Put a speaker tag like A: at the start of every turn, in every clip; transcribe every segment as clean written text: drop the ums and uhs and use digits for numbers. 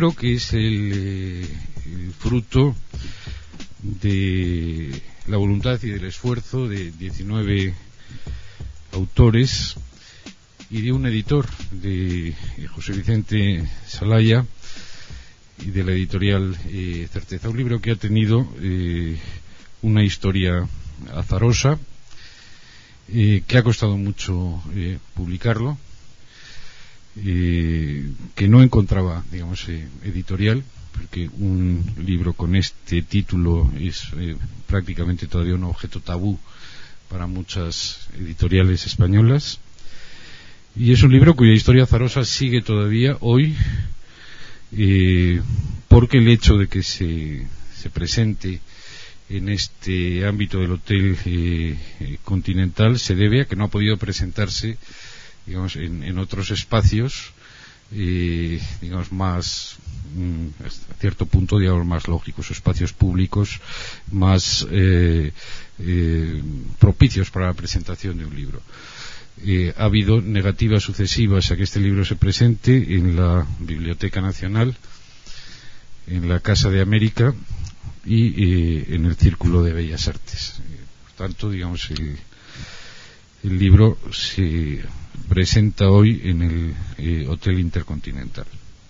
A: libro que es el fruto de la voluntad y del esfuerzo de 19 autores y de un editor, de José Vicente Salaya, y de la editorial Certeza. Un libro que ha tenido una historia azarosa, que ha costado mucho publicarlo, que no encontraba, digamos, editorial, porque un libro con este título es prácticamente todavía un objeto tabú para muchas editoriales españolas, y es un libro cuya historia azarosa sigue todavía hoy, porque el hecho de que se presente en este ámbito del Hotel Continental se debe a que no ha podido presentarse, digamos, en otros espacios, digamos, más hasta cierto punto, digamos, más lógicos, espacios públicos más propicios para la presentación de un libro. Ha habido negativas sucesivas a que este libro se presente en la Biblioteca Nacional, en la Casa de América y en el Círculo de Bellas Artes. Por tanto, digamos, el libro se presenta hoy en el Hotel Intercontinental.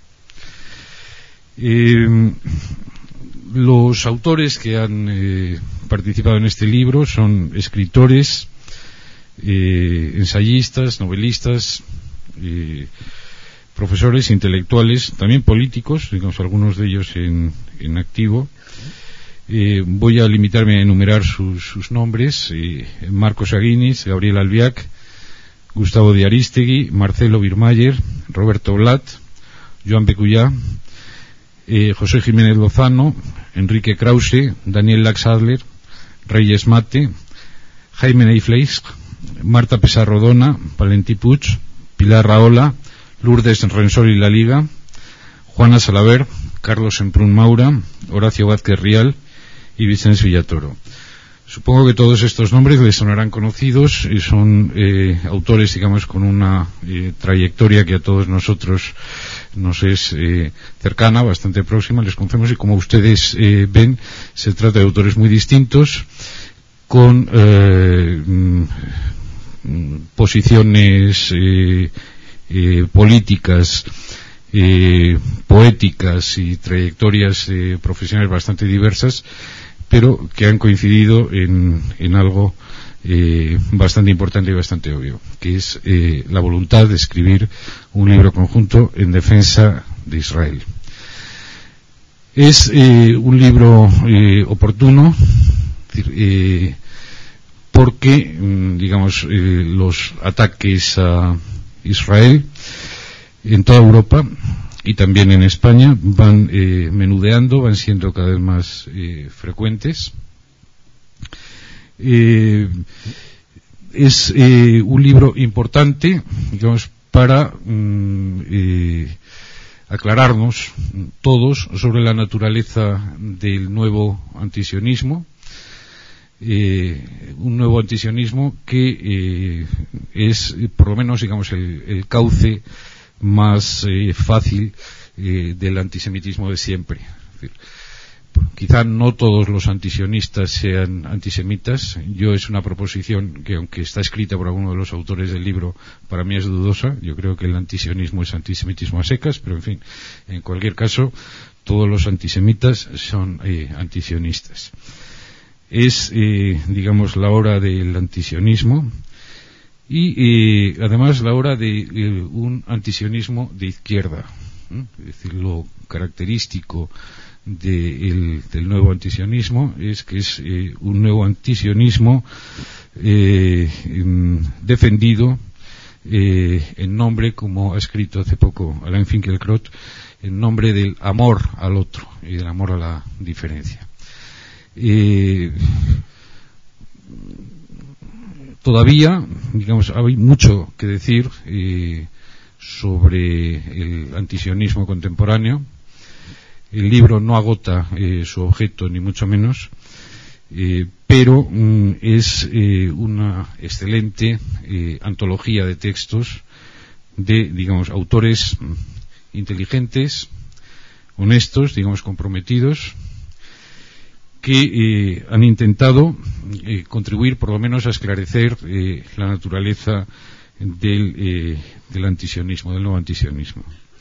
A: Los autores que han participado en este libro son escritores, ensayistas, novelistas, profesores, intelectuales, también políticos, digamos, algunos de ellos en activo. Voy a limitarme a enumerar sus nombres: Marcos Aguinis, Gabriel Albiac, Gustavo de Arístegui, Marcelo Birmayer, Roberto Blatt, Joan Becullá, José Jiménez Lozano, Enrique Krause, Daniel Laxadler, Reyes Mate, Jaime Neifleis, Marta Pesarrodona, Valentí Puig, Pilar Rahola, Lourdes Rensol y La Liga, Juana Salaver, Carlos Semprún Maura, Horacio Vázquez Rial y Vicens Villatoro. Supongo que todos estos nombres les sonarán conocidos y son autores, digamos, con una trayectoria que a todos nosotros nos es cercana, bastante próxima, les conocemos, y como ustedes ven, se trata de autores muy distintos, con posiciones políticas, poéticas y trayectorias profesionales bastante diversas, pero que han coincidido en algo bastante importante y bastante obvio, que es la voluntad de escribir un libro conjunto en defensa de Israel. Es un libro oportuno, porque, digamos, los ataques a Israel en toda Europa y también en España van menudeando, van siendo cada vez más frecuentes. Es un libro importante, digamos, para aclararnos todos sobre la naturaleza del nuevo antisionismo, un nuevo antisionismo que es, por lo menos, digamos, el cauce más fácil del antisemitismo de siempre. Es decir, quizá no todos los antisionistas sean antisemitas. Yo, es una proposición que, aunque está escrita por alguno de los autores del libro, para mí es dudosa. Yo creo que el antisionismo es antisemitismo a secas, pero en fin, en cualquier caso, todos los antisemitas son antisionistas. Es, digamos, la hora del antisionismo y además la hora de un antisionismo de izquierda. Es decir, lo característico del nuevo antisionismo es que es un nuevo antisionismo defendido en nombre, como ha escrito hace poco Alain Finkielkraut, en nombre del amor al otro y del amor a la diferencia. Todavía, digamos, hay mucho que decir sobre el antisionismo contemporáneo. El libro no agota su objeto, ni mucho menos, pero es una excelente antología de textos de, digamos, autores inteligentes, honestos, digamos comprometidos, que han intentado contribuir por lo menos a esclarecer la naturaleza del antisionismo, del nuevo antisionismo.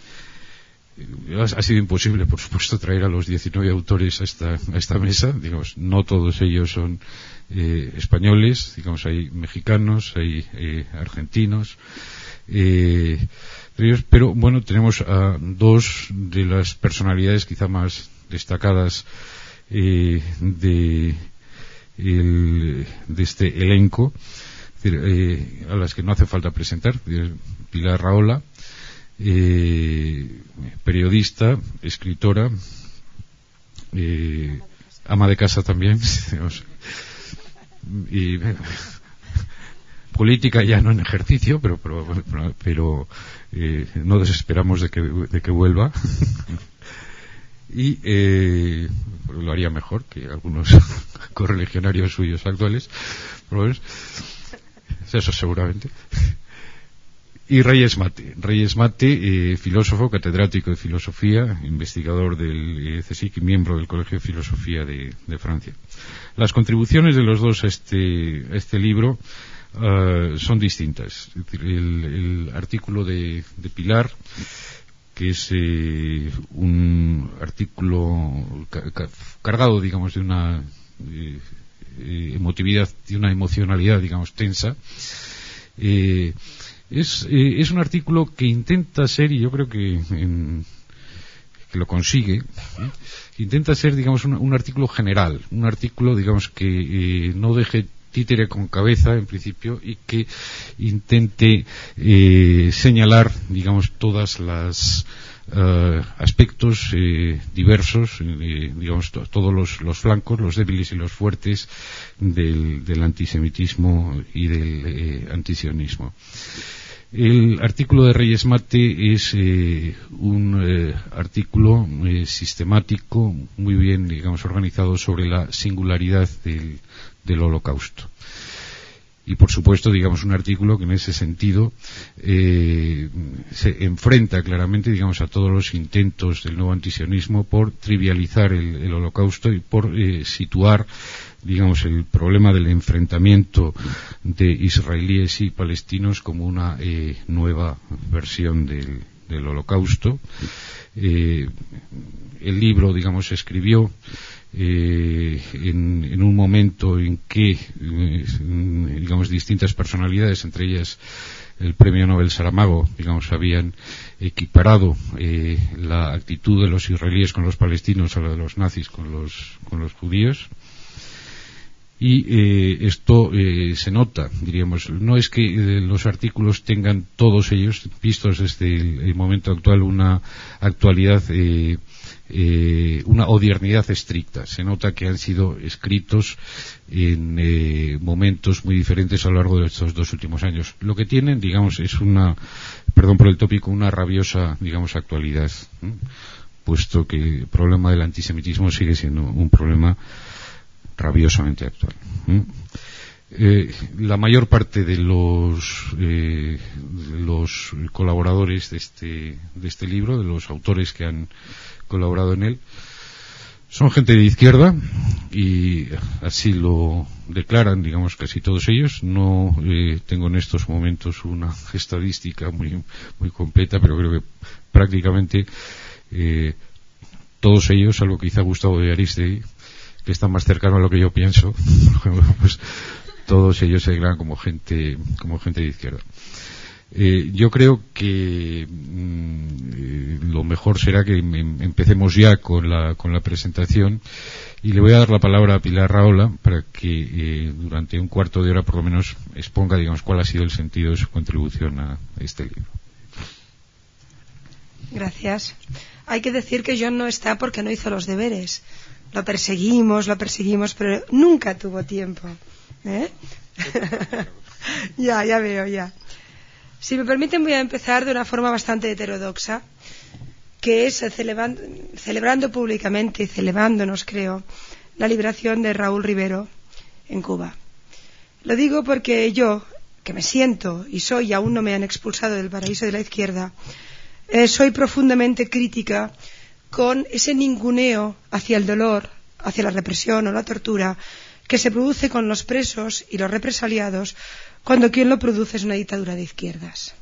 A: Ha sido imposible, por supuesto, traer a los 19 autores a esta mesa. Digamos, no todos ellos son españoles, digamos, hay mexicanos, hay argentinos, pero bueno, tenemos a dos de las personalidades quizá más destacadas de este elenco, es decir, a las que no hace falta presentar. Pilar Rahola, periodista, escritora, ama de casa también, y política ya no en ejercicio, pero no desesperamos de que vuelva. Y lo haría mejor que algunos correligionarios suyos actuales, eso seguramente. Y Reyes Mate, filósofo, catedrático de filosofía, investigador del CSIC y miembro del Colegio de Filosofía de Francia. Las contribuciones de los dos a este libro son distintas. Es decir, el artículo de Pilar, que es un artículo cargado, digamos, de una emotividad, de una emocionalidad, digamos, tensa. Es un artículo que intenta ser, y yo creo que lo consigue, intenta ser, digamos, un artículo general, un artículo, digamos, que no deje títere con cabeza, en principio, y que intente señalar, digamos, todas las aspectos diversos, digamos, todos los flancos, los débiles y los fuertes del antisemitismo y del antisionismo. El artículo de Reyes Mate es un artículo sistemático, muy bien, digamos, organizado sobre la singularidad del Holocausto. Y, por supuesto, digamos, un artículo que en ese sentido se enfrenta claramente, digamos, a todos los intentos del nuevo antisionismo por trivializar el Holocausto y por situar, digamos, el problema del enfrentamiento de israelíes y palestinos como una nueva versión del Holocausto. El libro, digamos, se escribió en un momento en que, digamos, distintas personalidades, entre ellas el premio Nobel Saramago, digamos, habían equiparado la actitud de los israelíes con los palestinos a la de los nazis con los judíos. Y esto se nota, diríamos. No es que los artículos tengan todos ellos, vistos desde el momento actual, una actualidad, una odiernidad estricta. Se nota que han sido escritos en momentos muy diferentes a lo largo de estos 2 últimos años. Lo que tienen, digamos, es perdón por el tópico, una rabiosa, digamos, actualidad, puesto que el problema del antisemitismo sigue siendo un problema rabiosamente actual. La mayor parte de los colaboradores de este libro, de los autores que han colaborado en él, son gente de izquierda, y así lo declaran, digamos, casi todos ellos. No tengo en estos momentos una estadística muy completa, pero creo que prácticamente todos ellos, salvo quizá Gustavo de Ariztegui, que está más cercano a lo que yo pienso, pues todos ellos se declaran como gente de izquierda. Yo creo que lo mejor será que empecemos ya con la presentación, y le voy a dar la palabra a Pilar Rahola para que durante un cuarto de hora por lo menos exponga, digamos, cuál ha sido el sentido de su contribución a este libro.
B: Gracias. Hay que decir que John no está porque no hizo los deberes. Lo perseguimos, pero nunca tuvo tiempo. Ya veo, ya. Si me permiten, voy a empezar de una forma bastante heterodoxa, que es celebrando públicamente y celebrándonos, creo, la liberación de Raúl Rivero en Cuba. Lo digo porque yo, que me siento y soy, y aún no me han expulsado del paraíso de la izquierda, soy profundamente crítica con ese ninguneo hacia el dolor, hacia la represión o la tortura que se produce con los presos y los represaliados cuando quien lo produce es una dictadura de izquierdas.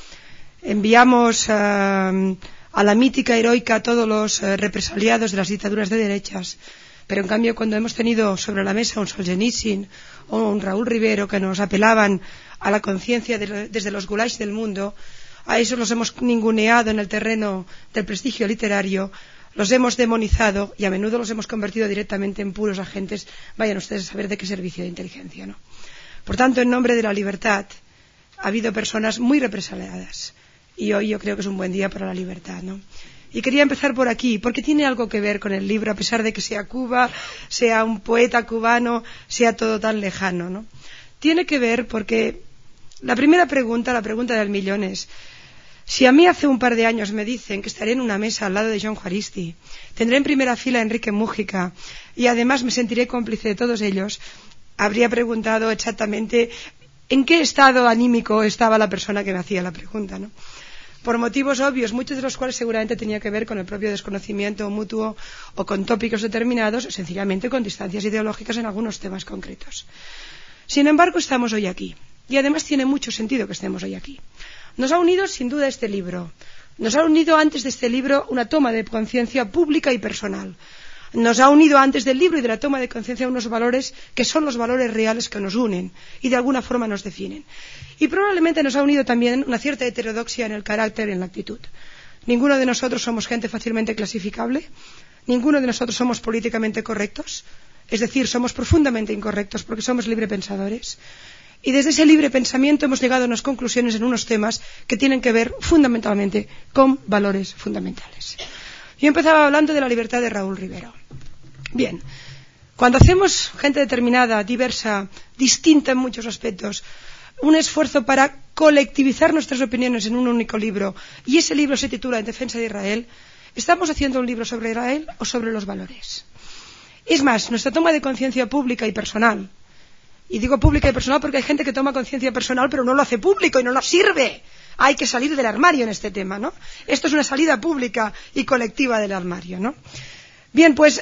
B: Enviamos a la mítica heroica a todos los represaliados de las dictaduras de derechas, pero en cambio cuando hemos tenido sobre la mesa un Solzhenitsyn o un Raúl Rivero que nos apelaban a la conciencia desde los gulags del mundo, a esos los hemos ninguneado en el terreno del prestigio literario, los hemos demonizado y a menudo los hemos convertido directamente en puros agentes, vayan ustedes a saber de qué servicio de inteligencia, ¿no? Por tanto, en nombre de la libertad ha habido personas muy represaliadas y hoy yo creo que es un buen día para la libertad, ¿no? Y quería empezar por aquí, porque tiene algo que ver con el libro, a pesar de que sea Cuba, sea un poeta cubano, sea todo tan lejano, ¿no? Tiene que ver porque la primera pregunta, la pregunta del millón es: si a mí hace un par de años me dicen que estaré en una mesa al lado de John Juaristi, tendré en primera fila a Enrique Mújica y además me sentiré cómplice de todos ellos, habría preguntado exactamente en qué estado anímico estaba la persona que me hacía la pregunta, ¿no? Por motivos obvios, muchos de los cuales seguramente tenía que ver con el propio desconocimiento mutuo o con tópicos determinados, o sencillamente con distancias ideológicas en algunos temas concretos. Sin embargo, estamos hoy aquí y además tiene mucho sentido que estemos hoy aquí. Nos ha unido sin duda este libro. Nos ha unido antes de este libro una toma de conciencia pública y personal. Nos ha unido antes del libro y de la toma de conciencia unos valores que son los valores reales que nos unen y de alguna forma nos definen. Y probablemente nos ha unido también una cierta heterodoxia en el carácter y en la actitud. Ninguno de nosotros somos gente fácilmente clasificable, ninguno de nosotros somos políticamente correctos, es decir, somos profundamente incorrectos porque somos librepensadores. Y desde ese libre pensamiento hemos llegado a unas conclusiones en unos temas que tienen que ver fundamentalmente con valores fundamentales. Yo empezaba hablando de la libertad de Raúl Rivero. Bien, cuando hacemos gente determinada, diversa, distinta en muchos aspectos, un esfuerzo para colectivizar nuestras opiniones en un único libro, y ese libro se titula En defensa de Israel, ¿estamos haciendo un libro sobre Israel o sobre los valores? Es más, nuestra toma de conciencia pública y personal, y digo pública y personal porque hay gente que toma conciencia personal pero no lo hace público y no lo sirve. Hay que salir del armario en este tema, ¿no? Esto es una salida pública y colectiva del armario, ¿no? Bien, pues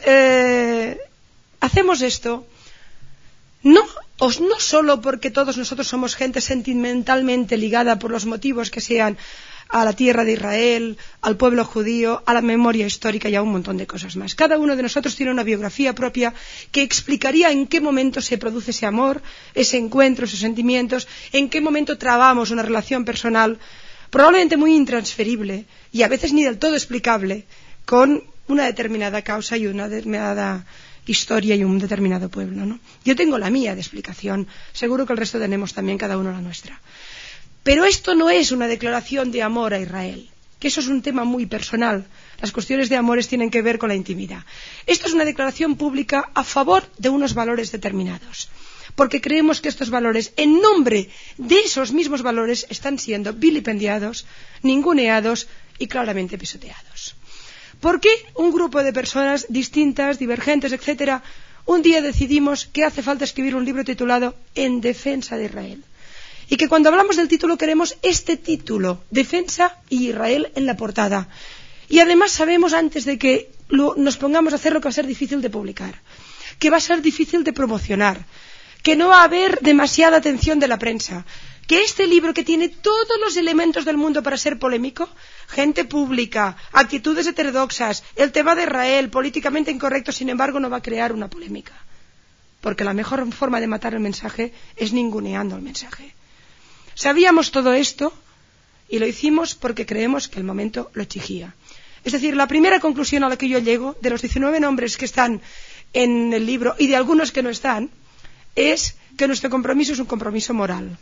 B: hacemos esto no solo porque todos nosotros somos gente sentimentalmente ligada por los motivos que sean a la tierra de Israel, al pueblo judío, a la memoria histórica y a un montón de cosas más. Cada uno de nosotros tiene una biografía propia que explicaría en qué momento se produce ese amor, ese encuentro, esos sentimientos, en qué momento trabamos una relación personal, probablemente muy intransferible y a veces ni del todo explicable, con una determinada causa y una determinada historia y un determinado pueblo, ¿no? Yo tengo la mía de explicación, seguro que el resto tenemos también cada uno la nuestra. Pero esto no es una declaración de amor a Israel, que eso es un tema muy personal. Las cuestiones de amores tienen que ver con la intimidad. Esto es una declaración pública a favor de unos valores determinados, porque creemos que estos valores, en nombre de esos mismos valores, están siendo vilipendiados, ninguneados y claramente pisoteados. ¿Por qué un grupo de personas distintas, divergentes, etcétera, un día decidimos que hace falta escribir un libro titulado En defensa de Israel? Y que cuando hablamos del título queremos este título, Defensa y Israel, en la portada. Y además sabemos antes de que nos pongamos a hacerlo que va a ser difícil de publicar, que va a ser difícil de promocionar, que no va a haber demasiada atención de la prensa, que este libro que tiene todos los elementos del mundo para ser polémico, gente pública, actitudes heterodoxas, el tema de Israel, políticamente incorrecto, sin embargo no va a crear una polémica. Porque la mejor forma de matar el mensaje es ninguneando el mensaje. Sabíamos todo esto y lo hicimos porque creemos que el momento lo exigía. Es decir, la primera conclusión a la que yo llego, de los 19 nombres que están en el libro y de algunos que no están, es que nuestro compromiso es un compromiso moral.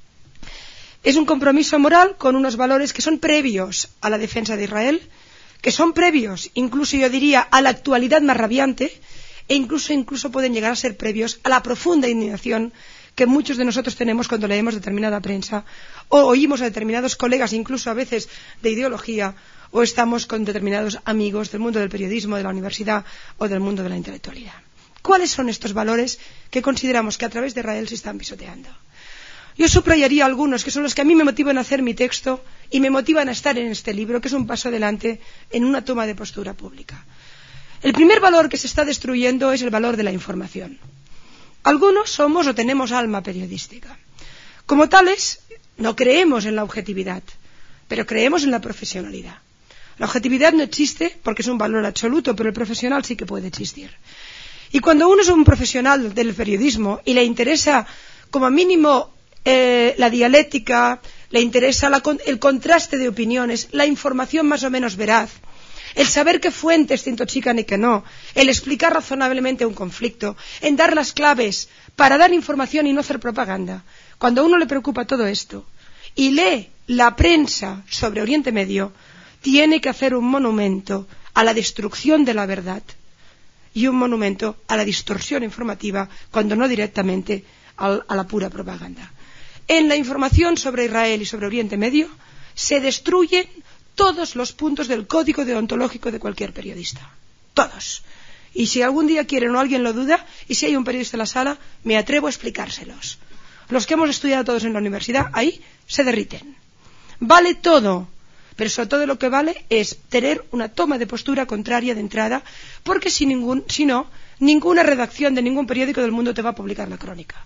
B: Es un compromiso moral con unos valores que son previos a la defensa de Israel, que son previos, incluso yo diría, a la actualidad más rabiante, e incluso pueden llegar a ser previos a la profunda indignación que muchos de nosotros tenemos cuando leemos determinada prensa o oímos a determinados colegas, incluso a veces de ideología, o estamos con determinados amigos del mundo del periodismo, de la universidad o del mundo de la intelectualidad. ¿Cuáles son estos valores que consideramos que a través de Israel se están pisoteando? Yo subrayaría algunos que son los que a mí me motivan a hacer mi texto y me motivan a estar en este libro, que es un paso adelante en una toma de postura pública. El primer valor que se está destruyendo es el valor de la información. Algunos somos o tenemos alma periodística. Como tales, no creemos en la objetividad, pero creemos en la profesionalidad. La objetividad no existe porque es un valor absoluto, pero el profesional sí que puede existir. Y cuando uno es un profesional del periodismo y le interesa como mínimo la dialéctica, le interesa el contraste de opiniones, la información más o menos veraz, el saber qué fuentes te intoxican y qué no, el explicar razonablemente un conflicto, en dar las claves para dar información y no hacer propaganda. Cuando a uno le preocupa todo esto y lee la prensa sobre Oriente Medio, tiene que hacer un monumento a la destrucción de la verdad y un monumento a la distorsión informativa, cuando no directamente a la pura propaganda. En la información sobre Israel y sobre Oriente Medio se destruyen todos los puntos del código deontológico de cualquier periodista. Todos. Y si algún día quieren o alguien lo duda, y si hay un periodista en la sala, me atrevo a explicárselos. Los que hemos estudiado todos en la universidad, ahí se derriten. Vale todo, pero sobre todo lo que vale es tener una toma de postura contraria de entrada, porque si no, ninguna redacción de ningún periódico del mundo te va a publicar la crónica.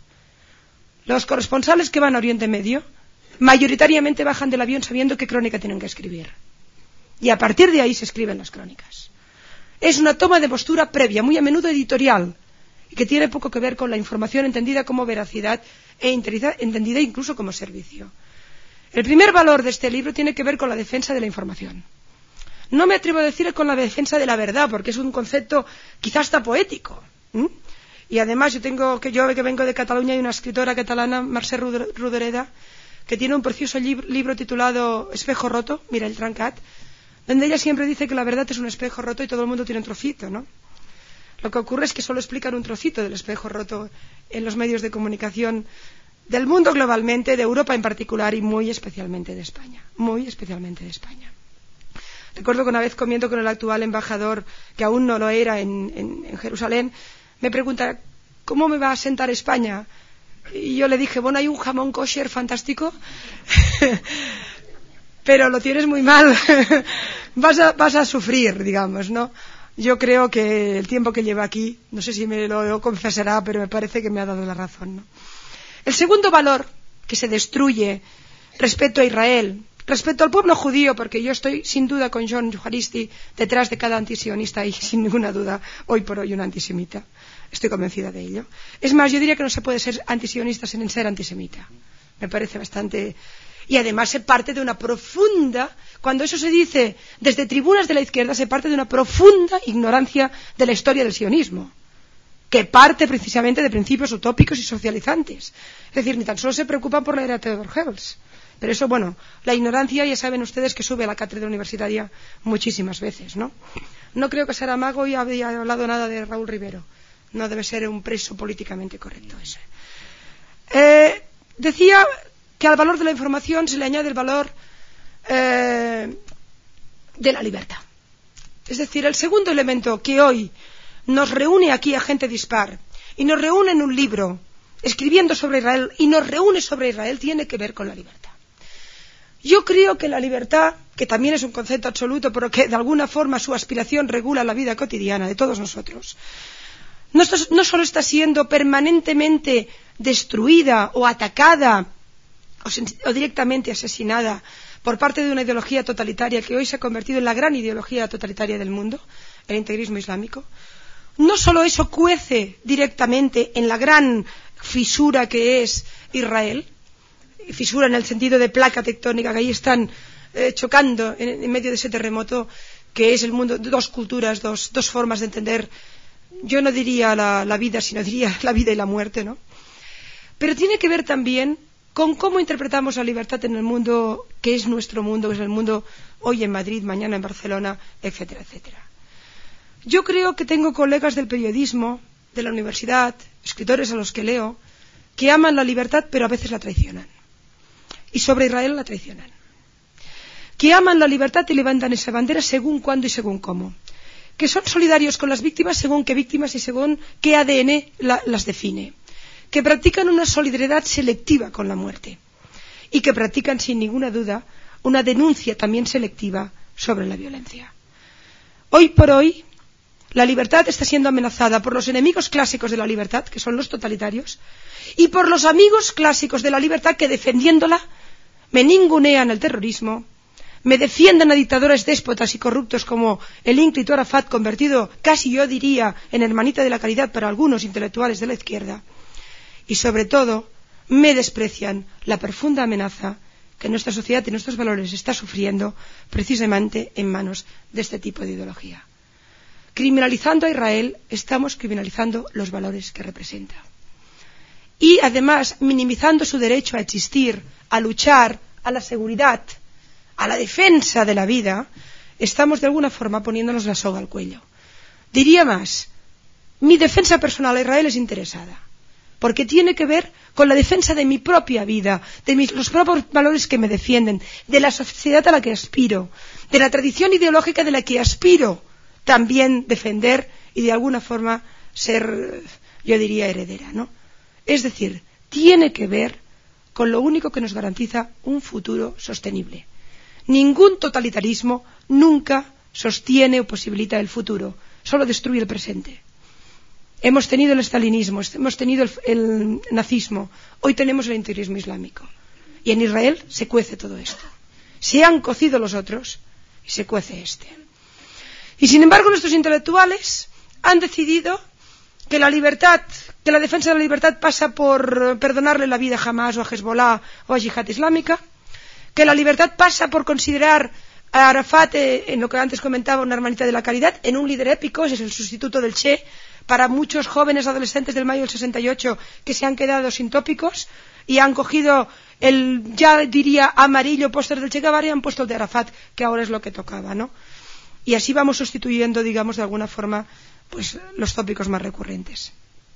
B: Los corresponsales que van a Oriente Medio mayoritariamente bajan del avión sabiendo qué crónica tienen que escribir. Y a partir de ahí se escriben las crónicas. Es una toma de postura previa, muy a menudo editorial, y que tiene poco que ver con la información entendida como veracidad e entendida incluso como servicio. El primer valor de este libro tiene que ver con la defensa de la información. No me atrevo a decir con la defensa de la verdad, porque es un concepto quizás hasta poético. Y además yo que vengo de Cataluña, hay una escritora catalana, Mercè Rodoreda, que tiene un precioso libro titulado Espejo roto, Mirall trencat, donde ella siempre dice que la verdad es un espejo roto y todo el mundo tiene un trocito, ¿no? Lo que ocurre es que solo explican un trocito del espejo roto en los medios de comunicación del mundo globalmente, de Europa en particular y muy especialmente de España. Muy especialmente de España. Recuerdo que una vez comiendo con el actual embajador, que aún no lo era en Jerusalén, me pregunta, ¿cómo me va a sentar España? Y yo le dije, bueno, hay un jamón kosher fantástico, pero lo tienes muy mal, vas a sufrir, digamos, ¿no? Yo creo que el tiempo que lleva aquí, no sé si me lo confesará, pero me parece que me ha dado la razón, ¿no? El segundo valor que se destruye respecto a Israel, respecto al pueblo judío, porque yo estoy sin duda con John Juaristi detrás de cada antisionista y sin ninguna duda hoy por hoy un antisemita. Estoy convencida de ello. Es más, yo diría que no se puede ser antisionista sin ser antisemita. Me parece bastante. Y además se parte de una profunda, cuando eso se dice desde tribunas de la izquierda, se parte de una profunda ignorancia de la historia del sionismo, que parte precisamente de principios utópicos y socializantes. Es decir, ni tan solo se preocupan por la era de Theodor Herzl. Pero eso, bueno, la ignorancia ya saben ustedes que sube a la cátedra universitaria muchísimas veces, ¿no? No creo que Saramago ya había hablado nada de Raúl Rivero. No debe ser un preso políticamente correcto ese. Decía que al valor de la información se le añade el valor de la libertad. Es decir, el segundo elemento que hoy nos reúne aquí a gente dispar y nos reúne en un libro escribiendo sobre Israel y nos reúne sobre Israel tiene que ver con la libertad. Yo creo que la libertad, que también es un concepto absoluto, pero que de alguna forma su aspiración regula la vida cotidiana de todos nosotros, no solo está siendo permanentemente destruida o atacada o directamente asesinada por parte de una ideología totalitaria que hoy se ha convertido en la gran ideología totalitaria del mundo, el integrismo islámico. No solo eso cuece directamente en la gran fisura que es Israel, fisura en el sentido de placa tectónica, que ahí están chocando en medio de ese terremoto que es el mundo, dos culturas, dos formas de entender. Yo no diría la vida, sino diría la vida y la muerte, ¿no? Pero tiene que ver también con cómo interpretamos la libertad en el mundo que es nuestro mundo, que es el mundo hoy en Madrid, mañana en Barcelona, etcétera, etcétera. Yo creo que tengo colegas del periodismo, de la universidad, escritores a los que leo, que aman la libertad pero a veces la traicionan. Y sobre Israel la traicionan. Que aman la libertad y levantan esa bandera según cuándo y según cómo. Que son solidarios con las víctimas según qué víctimas y según qué ADN las define. que practican una solidaridad selectiva con la muerte y que practican sin ninguna duda una denuncia también selectiva sobre la violencia. Hoy por hoy, la libertad está siendo amenazada por los enemigos clásicos de la libertad, que son los totalitarios, y por los amigos clásicos de la libertad que, defendiéndola, me ningunean el terrorismo, me defienden a dictadores déspotas y corruptos como el ínclito Arafat, convertido casi yo diría en hermanita de la caridad para algunos intelectuales de la izquierda, y sobre todo me desprecian la profunda amenaza que nuestra sociedad y nuestros valores está sufriendo precisamente en manos de este tipo de ideología. Criminalizando a Israel, estamos criminalizando los valores que representa. Y además, minimizando su derecho a existir, a luchar, a la seguridad, a la defensa de la vida, estamos de alguna forma poniéndonos la soga al cuello. Diría más, mi defensa personal a Israel es interesada, porque tiene que ver con la defensa de mi propia vida, de los propios valores que me defienden, de la sociedad a la que aspiro, de la tradición ideológica de la que aspiro también defender y de alguna forma ser, yo diría, heredera, ¿no? Es decir, tiene que ver con lo único que nos garantiza un futuro sostenible. Ningún totalitarismo nunca sostiene o posibilita el futuro, solo destruye el presente. Hemos tenido el estalinismo, hemos tenido el nazismo, hoy tenemos el integrismo islámico. Y en Israel se cuece todo esto. Se han cocido los otros y se cuece este. Y sin embargo nuestros intelectuales han decidido que la libertad, que la defensa de la libertad pasa por perdonarle la vida a Hamas o a Hezbollah o a Yihad Islámica, que la libertad pasa por considerar a Arafat, en lo que antes comentaba, una hermanita de la caridad, en un líder épico, ese es el sustituto del Che, para muchos jóvenes adolescentes del mayo del 68 que se han quedado sin tópicos y han cogido el, ya diría, amarillo póster del Che Guevara y han puesto el de Arafat, que ahora es lo que tocaba, ¿no? Y así vamos sustituyendo, digamos, de alguna forma, pues los tópicos más recurrentes.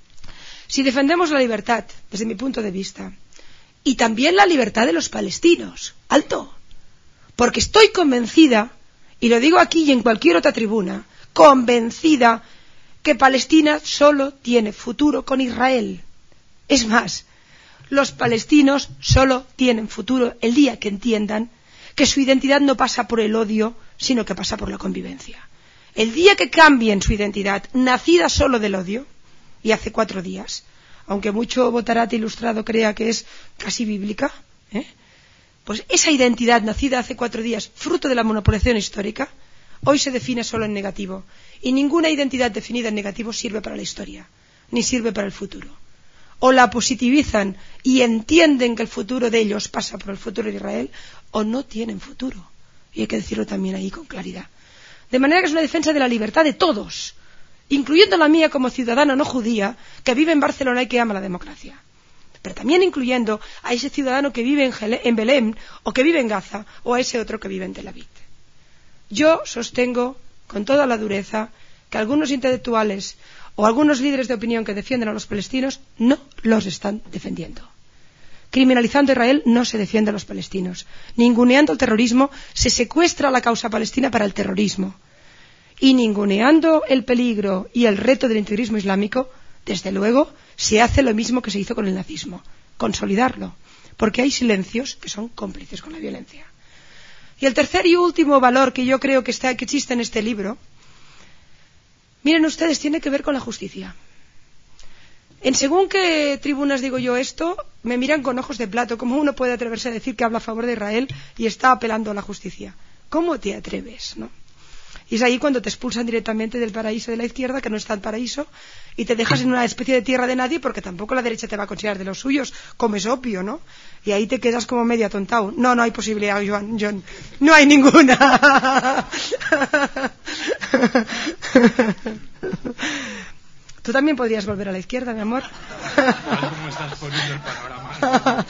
B: Si defendemos la libertad, desde mi punto de vista, y también la libertad de los palestinos, ¡alto! Porque estoy convencida, y lo digo aquí y en cualquier otra tribuna, convencida que Palestina solo tiene futuro con Israel. Es más, los palestinos solo tienen futuro el día que entiendan que su identidad no pasa por el odio, sino que pasa por la convivencia. El día que cambien su identidad, nacida solo del odio, y hace 4 días, aunque mucho Botarate ilustrado crea que es casi bíblica, pues esa identidad nacida hace 4 días, fruto de la manipulación histórica, hoy se define solo en negativo. Y ninguna identidad definida en negativo sirve para la historia, ni sirve para el futuro. O la positivizan y entienden que el futuro de ellos pasa por el futuro de Israel, o no tienen futuro. Y hay que decirlo también ahí con claridad. De manera que es una defensa de la libertad de todos, incluyendo la mía como ciudadana no judía que vive en Barcelona y que ama la democracia. Pero también incluyendo a ese ciudadano que vive en Belén o que vive en Gaza o a ese otro que vive en Tel Aviv. Yo sostengo con toda la dureza que algunos intelectuales o algunos líderes de opinión que defienden a los palestinos no los están defendiendo. Criminalizando a Israel no se defiende a los palestinos. Ninguneando el terrorismo se secuestra la causa palestina para el terrorismo. Y ninguneando el peligro y el reto del integrismo islámico, desde luego, se hace lo mismo que se hizo con el nazismo, consolidarlo, porque hay silencios que son cómplices con la violencia. Y el tercer y último valor que yo creo que existe en este libro, miren ustedes, tiene que ver con la justicia. En según qué tribunas digo yo esto, me miran con ojos de plato. ¿Cómo uno puede atreverse a decir que habla a favor de Israel y está apelando a la justicia? ¿Cómo te atreves, no? Y es ahí cuando te expulsan directamente del paraíso de la izquierda, que no está el paraíso, y te dejas en una especie de tierra de nadie, porque tampoco la derecha te va a considerar de los suyos, como es obvio, ¿no? Y ahí te quedas como medio atontado. No, no hay posibilidad, John. No hay ninguna. Tú también podrías volver a la izquierda, mi amor.
A: ¿Cómo estás poniendo el panorama?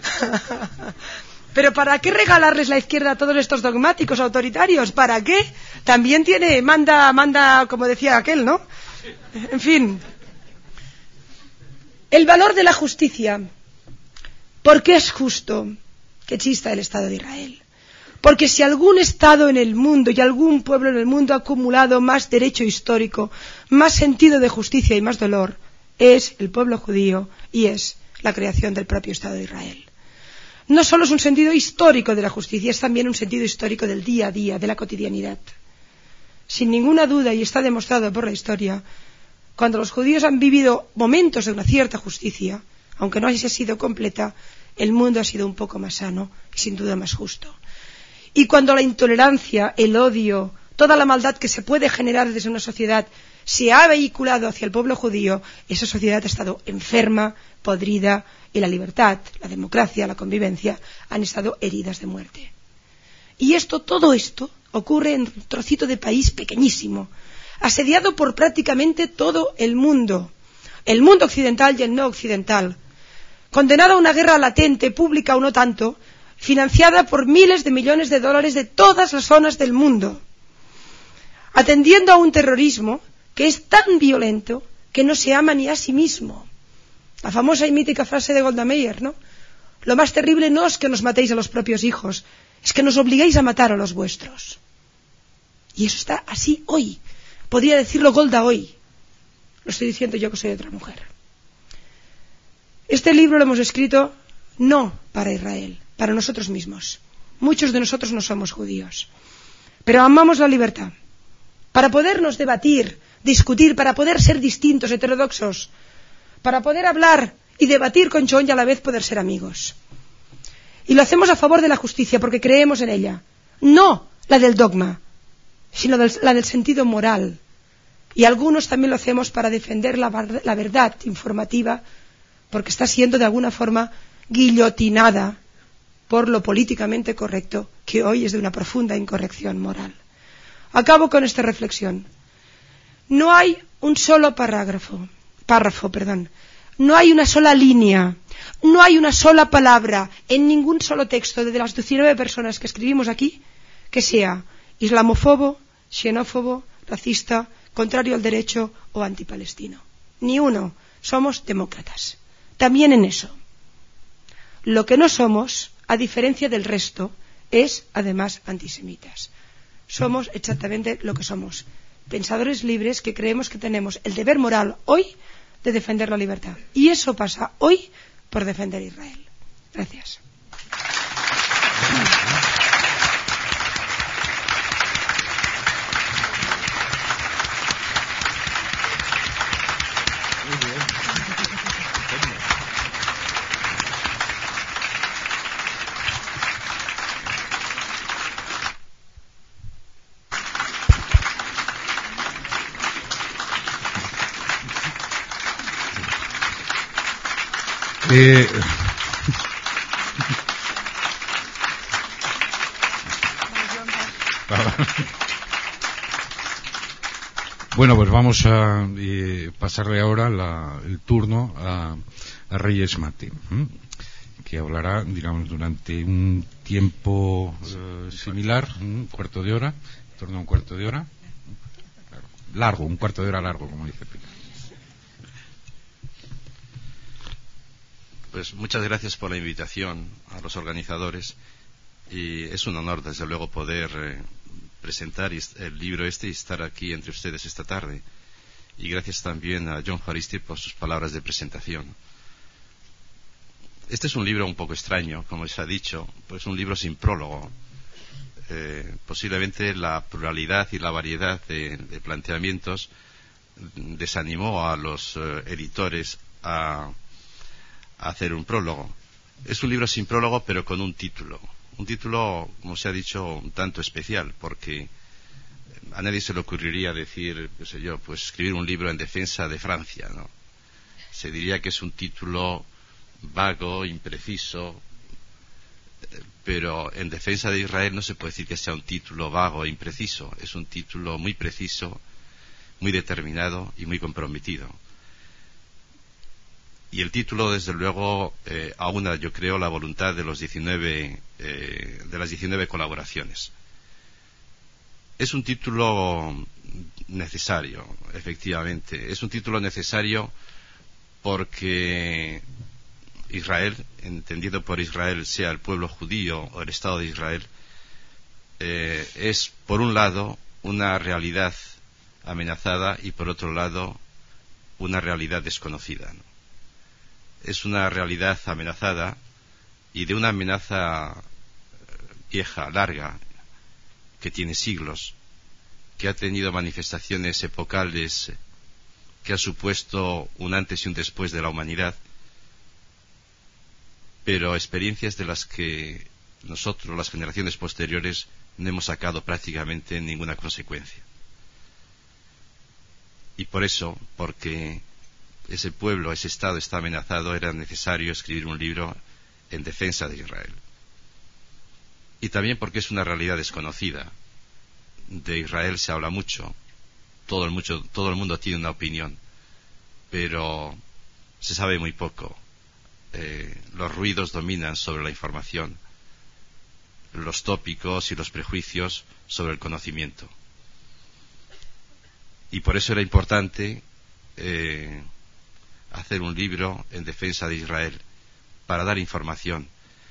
B: Pero ¿para qué regalarles la izquierda a todos estos dogmáticos autoritarios? ¿Para qué? También manda, como decía aquel, ¿no? En fin. El valor de la justicia. ¿Por qué es justo que exista el Estado de Israel? Porque si algún Estado en el mundo y algún pueblo en el mundo ha acumulado más derecho histórico, más sentido de justicia y más dolor, es el pueblo judío y es la creación del propio Estado de Israel. No solo es un sentido histórico de la justicia, es también un sentido histórico del día a día, de la cotidianidad. Sin ninguna duda, y está demostrado por la historia, cuando los judíos han vivido momentos de una cierta justicia, aunque no haya sido completa, el mundo ha sido un poco más sano y sin duda más justo. Y cuando la intolerancia, el odio, toda la maldad que se puede generar desde una sociedad se ha vehiculado hacia el pueblo judío, esa sociedad ha estado enferma, podrida, y la libertad, la democracia, la convivencia han estado heridas de muerte. Y todo esto ocurre en un trocito de país pequeñísimo, asediado por prácticamente todo el mundo occidental y el no occidental, condenado a una guerra latente, pública o no tanto, financiada por miles de millones de dólares de todas las zonas del mundo, atendiendo a un terrorismo que es tan violento que no se ama ni a sí mismo. La famosa y mítica frase de Golda Meir, ¿no? Lo más terrible no es que nos matéis a los propios hijos, es que nos obliguéis a matar a los vuestros. Y eso está así hoy. Podría decirlo Golda hoy. Lo estoy diciendo yo, que soy otra mujer. Este libro lo hemos escrito no para Israel, para nosotros mismos. Muchos de nosotros no somos judíos, pero amamos la libertad. Para podernos debatir, discutir, para poder ser distintos, heterodoxos, para poder hablar y debatir con John y a la vez poder ser amigos. Y lo hacemos a favor de la justicia porque creemos en ella. No la del dogma, sino la del sentido moral. Y algunos también lo hacemos para defender la verdad informativa, porque está siendo de alguna forma guillotinada por lo políticamente correcto, que hoy es de una profunda incorrección moral. Acabo con esta reflexión. No hay un solo párrafo, no hay una sola línea, no hay una sola palabra en ningún solo texto de las 19 personas que escribimos aquí que sea islamófobo, xenófobo, racista, contrario al derecho o antipalestino. Ni uno. Somos demócratas. También en eso. Lo que no somos, a diferencia del resto, es además antisemitas. Somos exactamente lo que somos. Pensadores libres que creemos que tenemos el deber moral hoy de defender la libertad. Y eso pasa hoy por defender Israel. Gracias.
A: Bueno, pues vamos a pasarle ahora el turno a Reyes Mate, que hablará, digamos, durante un tiempo similar, un cuarto de hora, en torno a un cuarto de hora, largo, un cuarto de hora largo, como dice Pilar.
C: Pues muchas gracias por la invitación a los organizadores, y es un honor desde luego poder presentar el libro y estar aquí entre ustedes esta tarde, y gracias también a John Haristi por sus palabras de presentación. Este es un libro un poco extraño, como se ha dicho, pues un libro sin prólogo. Posiblemente la pluralidad y la variedad de planteamientos desanimó a los editores a hacer un prólogo. Es un libro sin prólogo, pero con un título, como se ha dicho, un tanto especial, porque a nadie se le ocurriría decir, qué sé yo, pues escribir un libro en defensa de Francia, ¿no? Se diría que es un título vago, impreciso, pero en defensa de Israel no se puede decir que sea un título vago e impreciso. Es un título muy preciso, muy determinado y muy comprometido. Y el título, desde luego, aúna, yo creo, la voluntad de las 19 colaboraciones. Es un título necesario, efectivamente. Es un título necesario porque Israel, entendido por Israel, sea el pueblo judío o el Estado de Israel, es, por un lado, una realidad amenazada y, por otro lado, una realidad desconocida, ¿no? es una realidad amenazada, y de una amenaza vieja, larga, que tiene siglos, que ha tenido manifestaciones epocales, que ha supuesto un antes y un después de la humanidad, pero experiencias de las que nosotros, las generaciones posteriores, no hemos sacado prácticamente ninguna consecuencia. Y por eso, porque ese pueblo, ese Estado está amenazado, era necesario escribir un libro en defensa de Israel. Y también porque es una realidad desconocida. De Israel se habla mucho, todo el mundo tiene una opinión, pero se sabe muy poco. Los ruidos dominan sobre la información, los tópicos y los prejuicios sobre el conocimiento. Y por eso era importante hacer un libro en defensa de Israel, para dar información.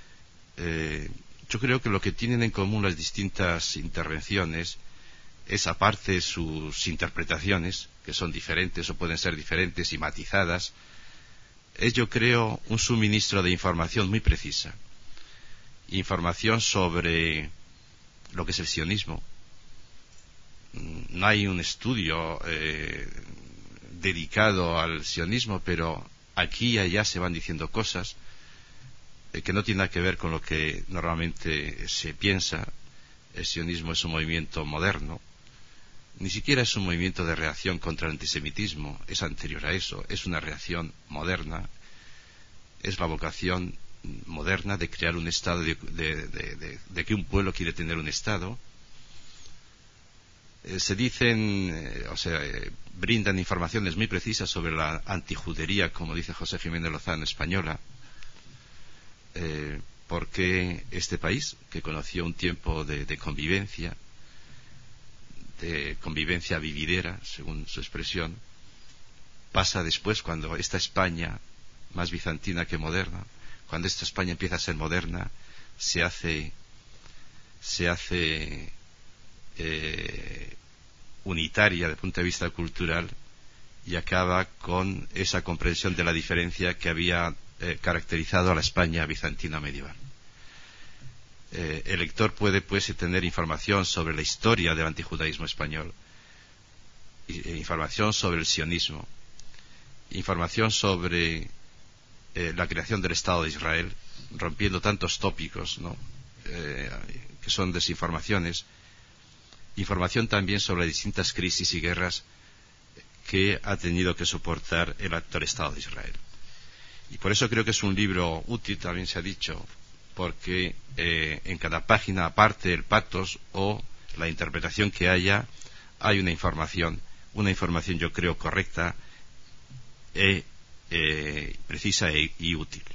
C: Yo creo que lo que tienen en común las distintas intervenciones es, aparte sus interpretaciones, que son diferentes o pueden ser diferentes y matizadas, es, yo creo, un suministro de información muy precisa. Información sobre lo que es el sionismo. No hay un estudio dedicado al sionismo, pero aquí y allá se van diciendo cosas que no tienen nada que ver con lo que normalmente se piensa. El sionismo es un movimiento moderno, ni siquiera es un movimiento de reacción contra el antisemitismo, es anterior a eso, es una reacción moderna, es la vocación moderna de crear un Estado, de que un pueblo quiere tener un Estado. Se dicen, brindan informaciones muy precisas sobre la antijudería, como dice José Jiménez Lozano, española, porque este país, que conoció un tiempo de convivencia vividera, según su expresión, pasa después, cuando esta España, más bizantina que moderna, cuando esta España empieza a ser moderna, se hace unitaria desde el punto de vista cultural, y acaba con esa comprensión de la diferencia que había caracterizado a la España bizantina medieval. El lector puede, pues, tener información sobre la historia del antijudaísmo español, información sobre el sionismo, información sobre la creación del Estado de Israel, rompiendo tantos tópicos, ¿no? Que son desinformaciones. Información también sobre las distintas crisis y guerras que ha tenido que soportar el actual Estado de Israel. Y por eso creo que es un libro útil, también se ha dicho, porque en cada página, aparte del patos o la interpretación que haya, hay una información yo creo correcta, precisa y útil.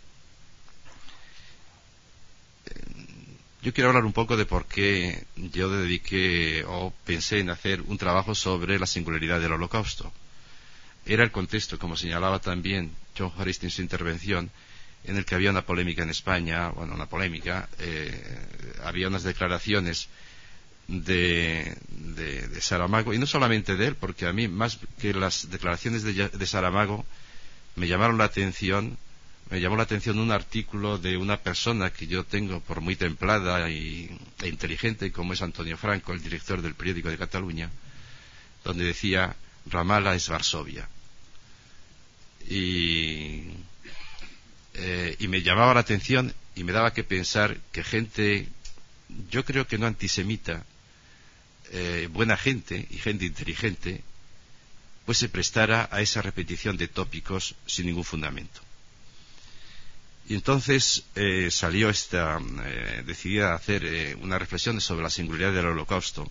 C: Yo quiero hablar un poco de por qué yo dediqué o pensé en hacer un trabajo sobre la singularidad del Holocausto. Era el contexto, como señalaba también John Harris en su intervención, en el que había una polémica en España, había unas declaraciones de Saramago, y no solamente de él, porque a mí, más que las declaraciones de Saramago, me llamó la atención un artículo de una persona que yo tengo por muy templada e inteligente, como es Antonio Franco, el director del Periódico de Cataluña, donde decía: Ramallah es Varsovia. Y me llamaba la atención y me daba que pensar que gente, yo creo que no antisemita, buena gente y gente inteligente, pues se prestara a esa repetición de tópicos sin ningún fundamento. Y entonces salió decidí hacer una reflexión sobre la singularidad del Holocausto,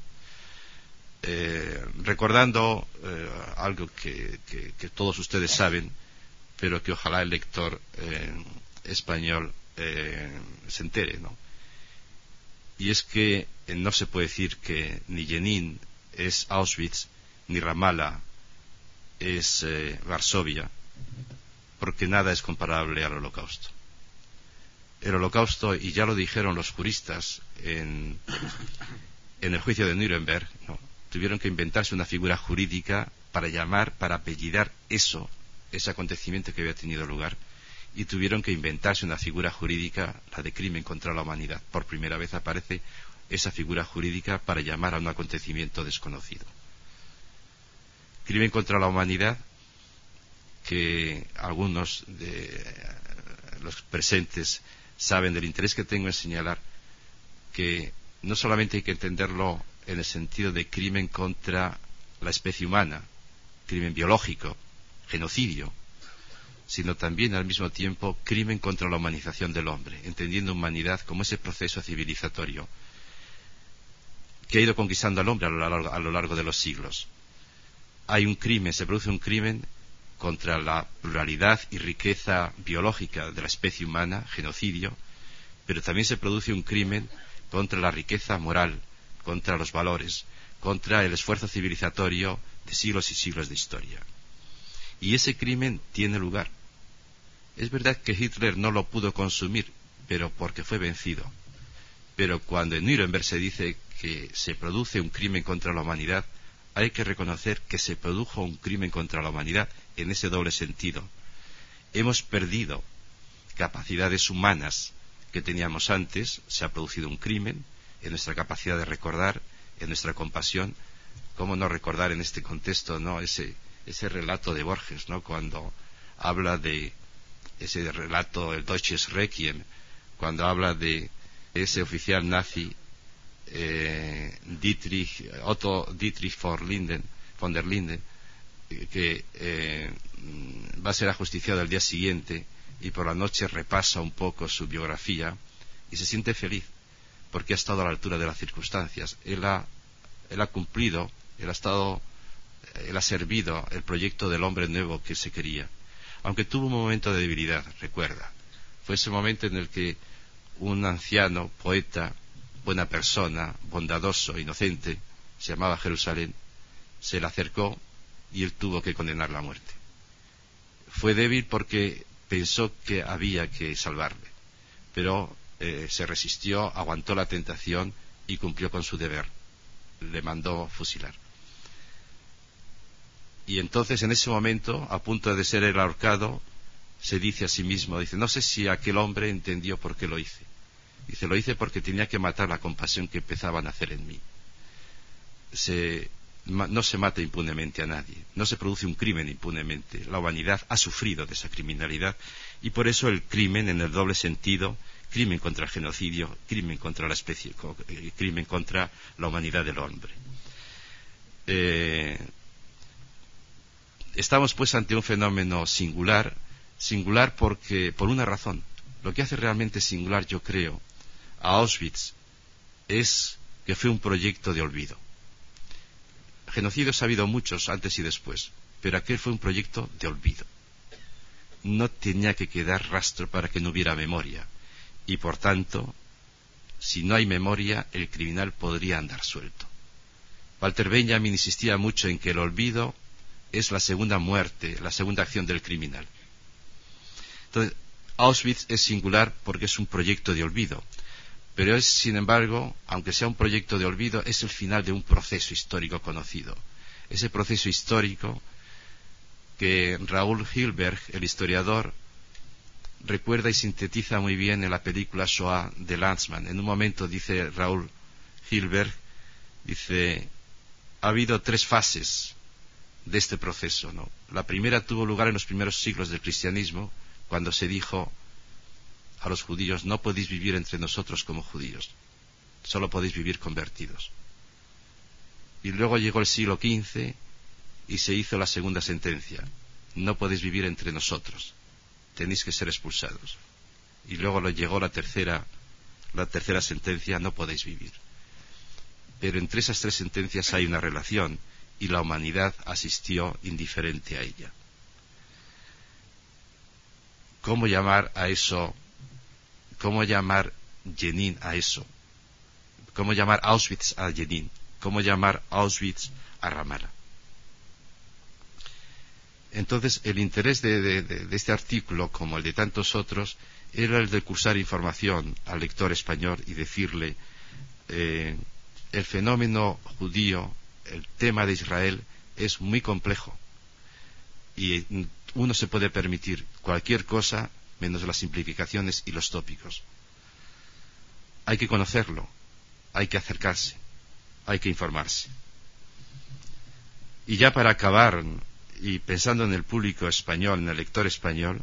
C: recordando algo que todos ustedes saben, pero que ojalá el lector español se entere, ¿no? Y es que no se puede decir que ni Jenin es Auschwitz, ni Ramallah es Varsovia, porque nada es comparable al Holocausto. El Holocausto, y ya lo dijeron los juristas en el juicio de Nuremberg, ¿no?, tuvieron que inventarse una figura jurídica para apellidar ese acontecimiento que había tenido lugar, y tuvieron que inventarse una figura jurídica, la de crimen contra la humanidad. Por primera vez aparece esa figura jurídica para llamar a un acontecimiento desconocido. Crimen contra la humanidad, que algunos de los presentes saben del interés que tengo en señalar que no solamente hay que entenderlo en el sentido de crimen contra la especie humana, crimen biológico, genocidio, sino también al mismo tiempo crimen contra la humanización del hombre, entendiendo humanidad como ese proceso civilizatorio que ha ido conquistando al hombre a lo largo de los siglos. Hay un crimen, se produce un crimen contra la pluralidad y riqueza biológica de la especie humana, genocidio, pero también se produce un crimen contra la riqueza moral, contra los valores, contra el esfuerzo civilizatorio de siglos y siglos de historia. Y ese crimen tiene lugar. Es verdad que Hitler no lo pudo consumir, pero porque fue vencido. Pero cuando en Nuremberg se dice que se produce un crimen contra la humanidad, hay que reconocer que se produjo un crimen contra la humanidad en ese doble sentido. Hemos perdido capacidades humanas que teníamos antes, se ha producido un crimen en nuestra capacidad de recordar, en nuestra compasión. ¿Cómo no recordar en este contexto, no, ese relato de Borges, no, cuando habla de ese relato, el Deutsches Requiem, cuando habla de ese oficial nazi Otto Dietrich von der Linden, que va a ser ajusticiado al día siguiente y por la noche repasa un poco su biografía y se siente feliz porque ha estado a la altura de las circunstancias. Él ha cumplido, él ha servido el proyecto del hombre nuevo que se quería, aunque tuvo un momento de debilidad, recuerda. Fue ese momento en el que un anciano, poeta, buena persona, bondadoso, inocente, se llamaba Jerusalén, se le acercó y él tuvo que condenarla a muerte. Fue débil porque pensó que había que salvarle, pero se resistió, aguantó la tentación y cumplió con su deber. Le mandó fusilar. Y entonces, en ese momento, a punto de ser el ahorcado, se dice a sí mismo, dice, no sé si aquel hombre entendió por qué lo hice. Dice, lo hice porque tenía que matar la compasión que empezaba a nacer en mí. No se mata impunemente a nadie, no se produce un crimen impunemente. La humanidad ha sufrido de esa criminalidad y por eso el crimen, en el doble sentido, crimen contra el genocidio, crimen contra la especie, crimen contra la humanidad del hombre. Estamos pues ante un fenómeno singular porque, por una razón, lo que hace realmente singular, yo creo, a Auschwitz es que fue un proyecto de olvido. Genocidios ha habido muchos antes y después, pero aquel fue un proyecto de olvido. No tenía que quedar rastro para que no hubiera memoria, y por tanto, si no hay memoria, el criminal podría andar suelto. Walter Benjamin insistía mucho en que el olvido es la segunda muerte, la segunda acción del criminal. Entonces, Auschwitz es singular porque es un proyecto de olvido, pero es, sin embargo, aunque sea un proyecto de olvido, es el final de un proceso histórico conocido. Ese proceso histórico que Raúl Hilberg, el historiador, recuerda y sintetiza muy bien en la película Shoah de Lanzmann. En un momento dice Raúl Hilberg, dice, ha habido 3 fases de este proceso, ¿no? La primera tuvo lugar en los primeros siglos del cristianismo, cuando se dijo a los judíos, no podéis vivir entre nosotros como judíos, solo podéis vivir convertidos. Y luego llegó el siglo XV y se hizo la segunda sentencia, no podéis vivir entre nosotros, tenéis que ser expulsados. Y luego llegó la tercera sentencia, no podéis vivir. Pero entre esas 3 sentencias hay una relación y la humanidad asistió indiferente a ella. ¿Cómo llamar a eso? ¿Cómo llamar Jenin a eso? ¿Cómo llamar Auschwitz a Jenin? ¿Cómo llamar Auschwitz a Ramallah? Entonces, el interés de este artículo, como el de tantos otros, era el de cursar información al lector español y decirle el fenómeno judío, el tema de Israel, es muy complejo y uno se puede permitir cualquier cosa menos las simplificaciones y los tópicos. Hay que conocerlo, hay que acercarse, hay que informarse. Y ya para acabar, y pensando en el público español, en el lector español,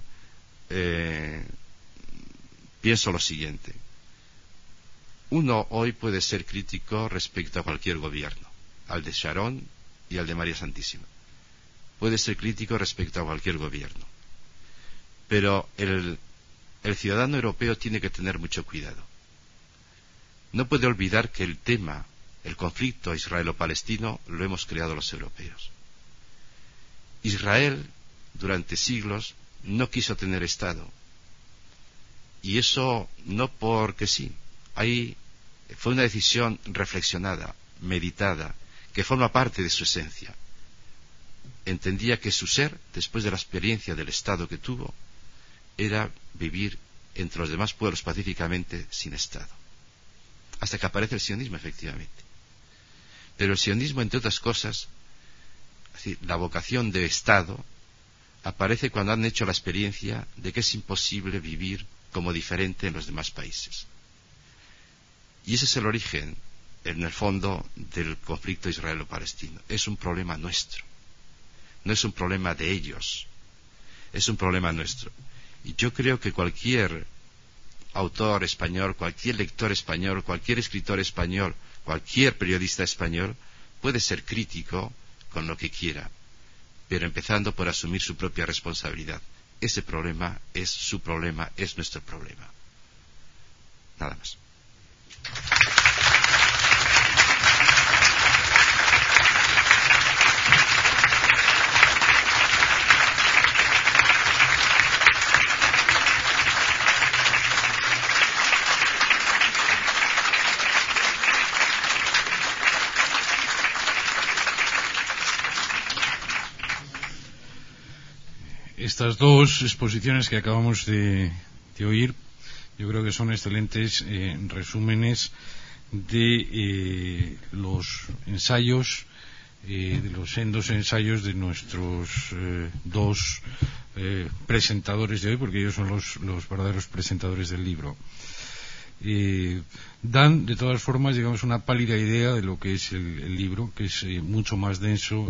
C: pienso lo siguiente. Uno hoy puede ser crítico respecto a cualquier gobierno, al de Sharon y al de María Santísima. Puede ser crítico respecto a cualquier gobierno. Pero el ciudadano europeo tiene que tener mucho cuidado. No puede olvidar que el tema, el conflicto israelo-palestino, lo hemos creado los europeos. Israel, durante siglos, no quiso tener Estado. Y eso no porque sí. Fue una decisión reflexionada, meditada, que forma parte de su esencia. Entendía que su ser, después de la experiencia del Estado que tuvo, era vivir entre los demás pueblos pacíficamente sin Estado. Hasta que aparece el sionismo, efectivamente. Pero el sionismo, entre otras cosas, la vocación de Estado, aparece cuando han hecho la experiencia de que es imposible vivir como diferente en los demás países. Y ese es el origen, en el fondo, del conflicto israelo-palestino. Es un problema nuestro. No es un problema de ellos. Es un problema nuestro. Y yo creo que cualquier autor español, cualquier lector español, cualquier escritor español, cualquier periodista español puede ser crítico con lo que quiera, pero empezando por asumir su propia responsabilidad. Ese problema es su problema, es nuestro problema. Nada más.
A: Estas dos exposiciones que acabamos de oír, yo creo que son excelentes resúmenes de los ensayos, de los sendos ensayos de nuestros dos presentadores de hoy, porque ellos son los verdaderos presentadores del libro. Dan, de todas formas, digamos, una pálida idea de lo que es el libro, que es mucho más denso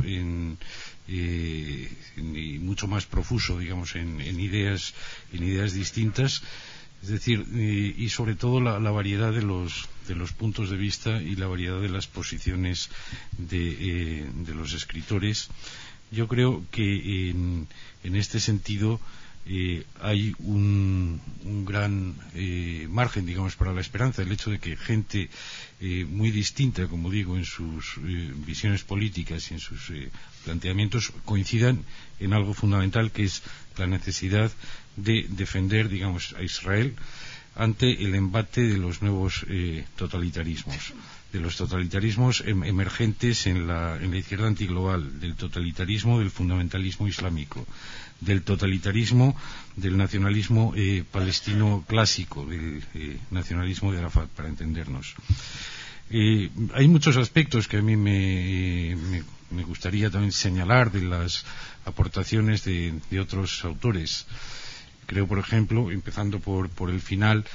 A: y mucho más profuso, digamos, en ideas distintas, es decir, y sobre todo la variedad de los puntos de vista y la variedad de las posiciones de los escritores. Yo creo que en este sentido hay un gran margen, digamos, para la esperanza, el hecho de que gente muy distinta, como digo, en sus visiones políticas y en sus planteamientos coincidan en algo fundamental, que es la necesidad de defender, digamos, a Israel ante el embate de los nuevos totalitarismos, de los totalitarismos emergentes en la izquierda antiglobal, del totalitarismo del fundamentalismo islámico, del totalitarismo del nacionalismo palestino clásico, del nacionalismo de Arafat, para entendernos. Hay muchos aspectos que a mí me gustaría también señalar de las aportaciones de otros autores. Creo, por ejemplo, empezando por el final,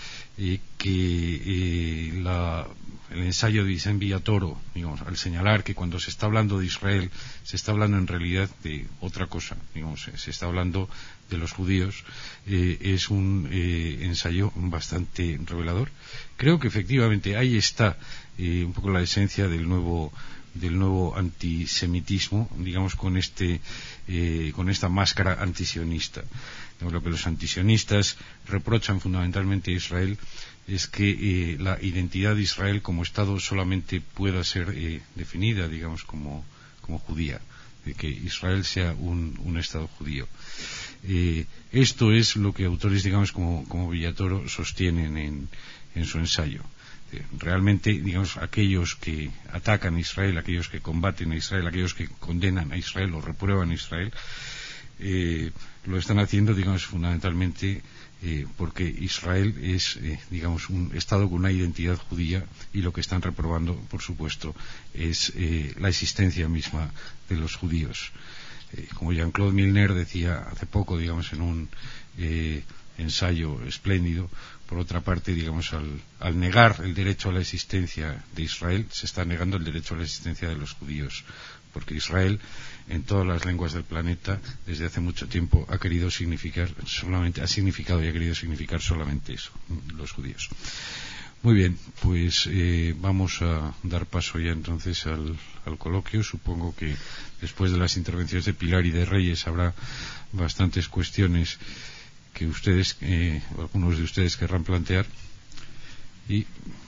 A: que el ensayo de Vicent Villatoro, digamos, al señalar que cuando se está hablando de Israel se está hablando en realidad de otra cosa, digamos, se está hablando de los judíos, es un ensayo bastante revelador. Creo que efectivamente ahí está un poco la esencia del nuevo antisemitismo, digamos, con esta máscara antisionista. Lo que los antisionistas reprochan fundamentalmente a Israel es que la identidad de Israel como Estado solamente pueda ser definida, digamos, como judía, de que Israel sea un Estado judío. Esto es lo que autores, digamos, como Villatoro sostienen en su ensayo. Realmente, digamos, aquellos que atacan a Israel, aquellos que combaten a Israel, aquellos que condenan a Israel o reprueban a Israel, lo están haciendo, digamos, fundamentalmente porque Israel es, digamos, un Estado con una identidad judía, y lo que están reprobando, por supuesto, es la existencia misma de los judíos. Como Jean-Claude Milner decía hace poco, digamos, en ensayo espléndido. Por otra parte, digamos, al negar el derecho a la existencia de Israel, se está negando el derecho a la existencia de los judíos, porque Israel, en todas las lenguas del planeta, desde hace mucho tiempo, ha significado y ha querido significar solamente eso, los judíos. Muy bien, pues vamos a dar paso ya entonces al coloquio. Supongo que después de las intervenciones de Pilar y de Reyes habrá bastantes cuestiones que ustedes, algunos de ustedes querrán plantear. Y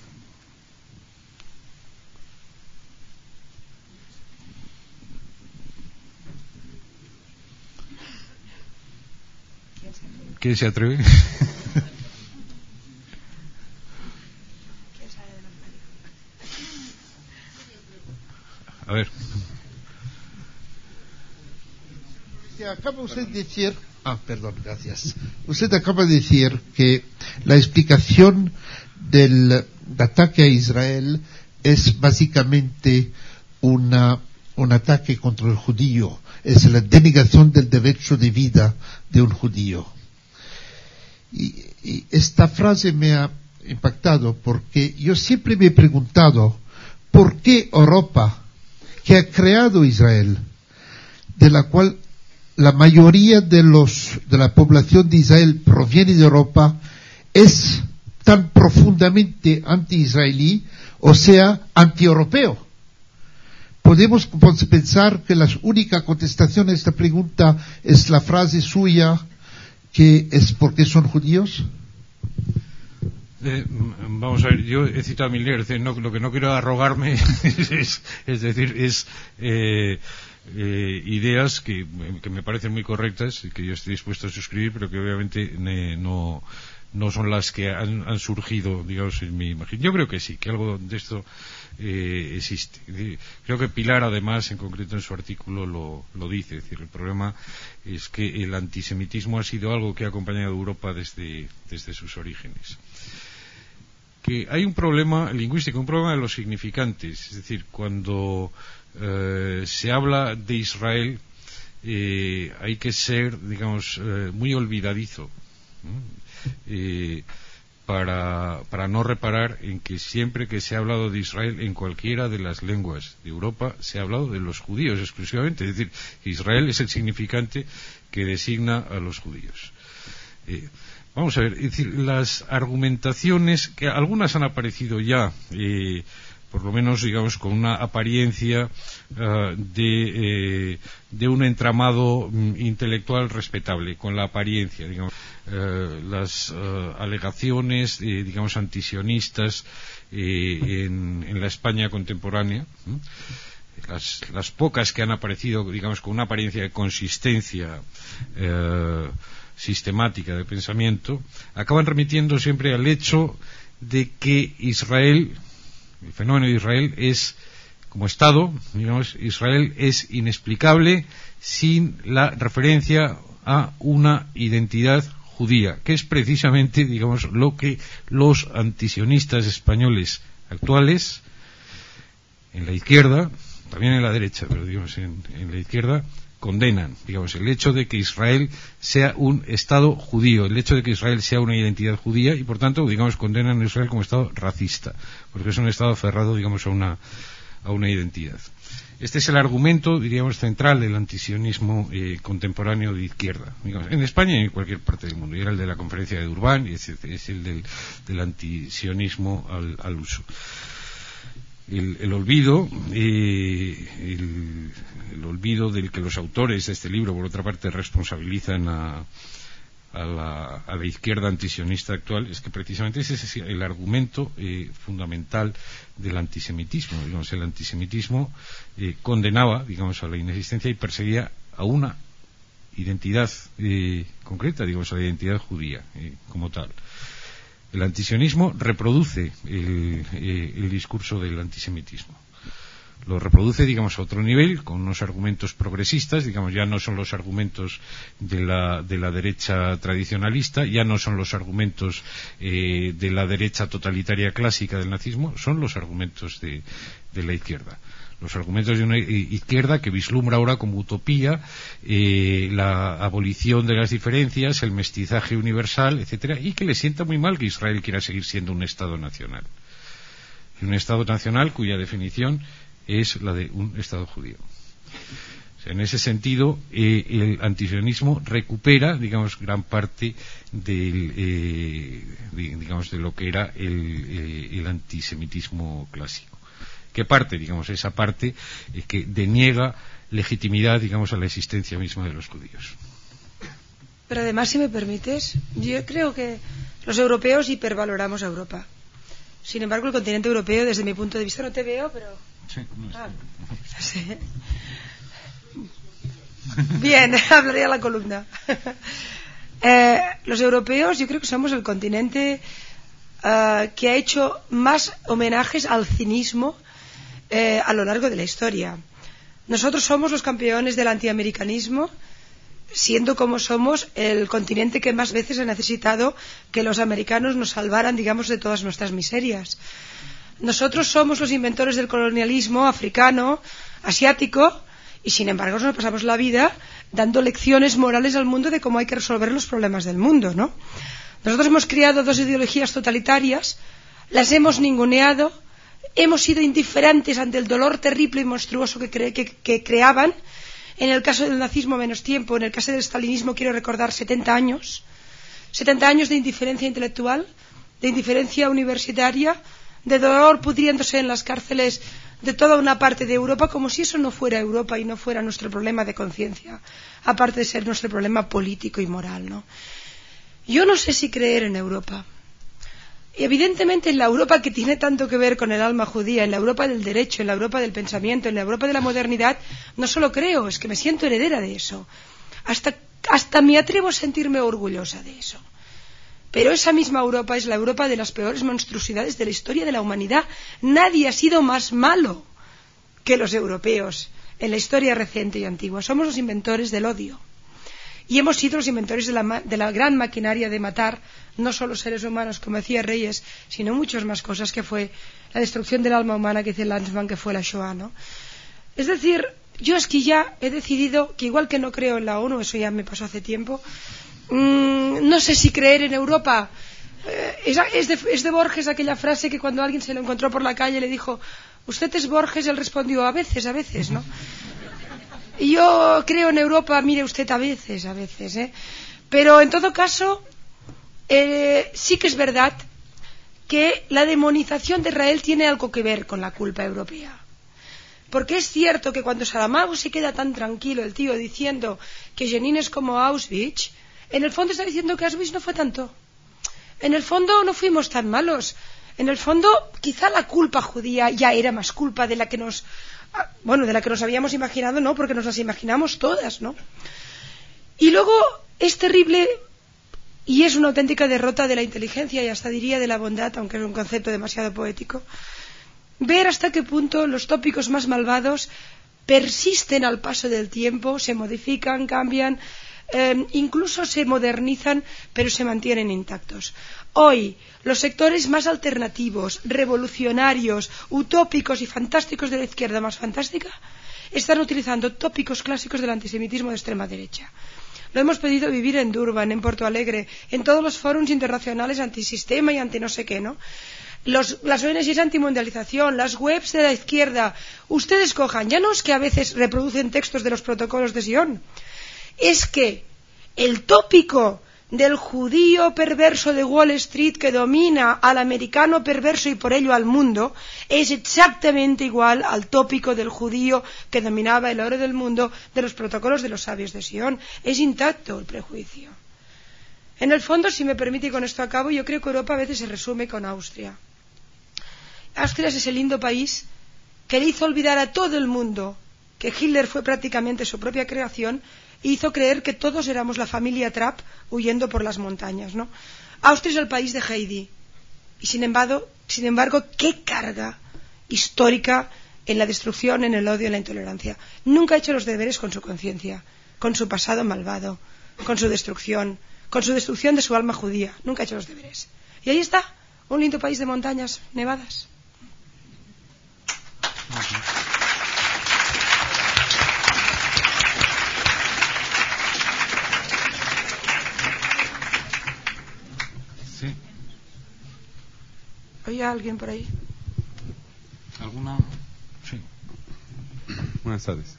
A: ¿quién se atreve? A ver.
D: Acaba usted de decir, gracias. Usted acaba de decir que la explicación del ataque a Israel es básicamente un ataque contra el judío, es la denegación del derecho de vida de un judío. Y esta frase me ha impactado porque yo siempre me he preguntado por qué Europa, que ha creado Israel, de la cual la mayoría de la población de Israel proviene de Europa, es tan profundamente anti-israelí, o sea, anti-europeo. Podemos pensar que la única contestación a esta pregunta es la frase suya, que es porque son judíos.
A: Vamos a ver, yo he citado a Miller, lo que no quiero arrogarme es decir, ideas que me parecen muy correctas y que yo estoy dispuesto a suscribir, pero que obviamente no son las que han surgido, digamos, en mi imaginación. Yo creo que sí, que algo de esto existe. Creo que Pilar, además, en concreto en su artículo lo dice. Es decir, el problema es que el antisemitismo ha sido algo que ha acompañado a Europa desde sus orígenes. Que hay un problema lingüístico, un problema de los significantes. Es decir, cuando se habla de Israel, hay que ser, digamos, muy olvidadizo, para no reparar en que siempre que se ha hablado de Israel en cualquiera de las lenguas de Europa se ha hablado de los judíos exclusivamente. Es decir, que Israel es el significante que designa a los judíos. Vamos a ver, es decir, las argumentaciones, que algunas han aparecido ya, por lo menos, digamos, con una apariencia de un entramado intelectual respetable, con la apariencia, digamos, las alegaciones, digamos, antisionistas en la España contemporánea, las pocas que han aparecido, digamos, con una apariencia de consistencia sistemática de pensamiento, acaban remitiendo siempre al hecho de que Israel, el fenómeno de Israel es, como Estado, digamos, Israel es inexplicable sin la referencia a una identidad judía, que es precisamente, digamos, lo que los antisionistas españoles actuales, en la izquierda, también en la derecha, pero digamos en la izquierda, condenan, digamos, el hecho de que Israel sea un Estado judío, el hecho de que Israel sea una identidad judía y, por tanto, digamos, condenan a Israel como Estado racista, porque es un Estado aferrado, digamos, a una identidad. Este es el argumento, diríamos, central del antisionismo contemporáneo de izquierda, digamos, en España y en cualquier parte del mundo. Y era el de la conferencia de Durban y es el del antisionismo al uso. El olvido, el olvido del que los autores de este libro, por otra parte, responsabilizan a la izquierda antisionista actual, es que precisamente ese es el argumento fundamental del antisemitismo. Digamos, el antisemitismo condenaba, digamos, a la inexistencia y perseguía a una identidad concreta, digamos, a la identidad judía como tal. El antisionismo reproduce el discurso del antisemitismo. Lo reproduce, digamos, a otro nivel, con unos argumentos progresistas, digamos, ya no son los argumentos de la derecha tradicionalista, ya no son los argumentos de la derecha totalitaria clásica del nazismo, son los argumentos de la izquierda. los argumentos de una izquierda que vislumbra ahora como utopía la abolición de las diferencias, el mestizaje universal, etcétera, y que le sienta muy mal que Israel quiera seguir siendo un Estado nacional. Un Estado nacional cuya definición es la de un Estado judío. O sea, en ese sentido, el antisionismo recupera, digamos, gran parte de lo que era el antisemitismo clásico. ¿Qué parte? Digamos, esa parte que deniega legitimidad, digamos, a la existencia misma de los judíos.
B: Pero además, si me permites, yo creo que los europeos hipervaloramos a Europa. Sin embargo, el continente europeo, desde mi punto de vista, no te veo, pero...
A: Sí, no
B: sí. Bien, hablaría la columna. Los europeos, yo creo que somos el continente que ha hecho más homenajes al cinismo a lo largo de la historia. Nosotros somos los campeones del antiamericanismo, siendo como somos el continente que más veces ha necesitado que los americanos nos salvaran, digamos, de todas nuestras miserias. Nosotros somos los inventores del colonialismo africano, asiático, y sin embargo nos pasamos la vida dando lecciones morales al mundo de cómo hay que resolver los problemas del mundo, ¿no? Nosotros hemos creado dos ideologías totalitarias, las hemos ninguneado, hemos sido indiferentes ante el dolor terrible y monstruoso que creaban. En el caso del nazismo, menos tiempo. En el caso del estalinismo, quiero recordar 70 años. 70 años de indiferencia intelectual, de indiferencia universitaria, de dolor pudriéndose en las cárceles de toda una parte de Europa, como si eso no fuera Europa y no fuera nuestro problema de conciencia, aparte de ser nuestro problema político y moral, ¿no? Yo no sé si creer en Europa. Evidentemente, en la Europa que tiene tanto que ver con el alma judía, en la Europa del derecho, en la Europa del pensamiento, en la Europa de la modernidad, no solo creo, es que me siento heredera de eso. Hasta me atrevo a sentirme orgullosa de eso. Pero esa misma Europa es la Europa de las peores monstruosidades de la historia de la humanidad. Nadie ha sido más malo que los europeos en la historia reciente y antigua. Somos los inventores del odio. Y hemos sido los inventores de la gran maquinaria de matar, no solo seres humanos, como decía Reyes, sino muchas más cosas, que fue la destrucción del alma humana, que dice Lanzmann, que fue la Shoah, ¿no? Es decir, yo es que ya he decidido que, igual que no creo en la ONU, eso ya me pasó hace tiempo, no sé si creer en Europa. Es de Borges aquella frase que cuando alguien se lo encontró por la calle le dijo: ¿usted es Borges? Él respondió: a veces, ¿no? Y yo creo en Europa, mire usted, a veces, ¿eh? Pero en todo caso, sí que es verdad que la demonización de Israel tiene algo que ver con la culpa europea. Porque es cierto que cuando Saramago se queda tan tranquilo, el tío, diciendo que Jenin es como Auschwitz, en el fondo está diciendo que Auschwitz no fue tanto. En el fondo no fuimos tan malos. En el fondo, quizá la culpa judía ya era más culpa de la que nos habíamos imaginado, no, porque nos las imaginamos todas, ¿no? Y luego es terrible y es una auténtica derrota de la inteligencia y hasta diría de la bondad, aunque es un concepto demasiado poético, ver hasta qué punto los tópicos más malvados persisten al paso del tiempo, se modifican, cambian, incluso se modernizan, pero se mantienen intactos. Hoy, los sectores más alternativos, revolucionarios, utópicos y fantásticos de la izquierda más fantástica están utilizando tópicos clásicos del antisemitismo de extrema derecha. Lo hemos podido vivir en Durban, en Porto Alegre, en todos los foros internacionales antisistema y anti no sé qué, ¿no? Las ONGs antimundialización, las webs de la izquierda, ustedes cojan, ya no es que a veces reproducen textos de los protocolos de Sion, es que el tópico del judío perverso de Wall Street que domina al americano perverso y por ello al mundo es exactamente igual al tópico del judío que dominaba el oro del mundo de los protocolos de los sabios de Sion. Es intacto el prejuicio. En el fondo, si me permite, y con esto acabo, yo creo que Europa a veces se resume con Austria. Austria es ese lindo país que le hizo olvidar a todo el mundo que Hitler fue prácticamente su propia creación e hizo creer que todos éramos la familia Trapp huyendo por las montañas, ¿no? Austria es el país de Heidi. Y sin embargo, qué carga histórica en la destrucción, en el odio, en la intolerancia. Nunca ha hecho los deberes con su conciencia, con su pasado malvado, con su destrucción de su alma judía. Nunca ha hecho los deberes. Y ahí está, un lindo país de montañas nevadas. ¿Oye alguien por ahí?
A: ¿Alguna? Sí.
E: Buenas tardes.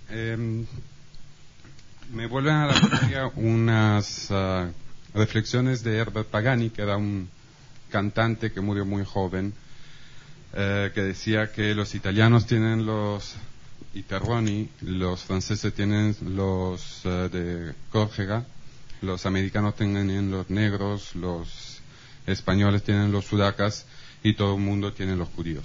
E: Me vuelven a la memoria unas reflexiones de Herbert Pagani, que era un cantante que murió muy joven, que decía que los italianos tienen los i terroni, los franceses tienen los de Córcega, los americanos tienen los negros, los españoles tienen los sudacas y todo el mundo tiene los judíos.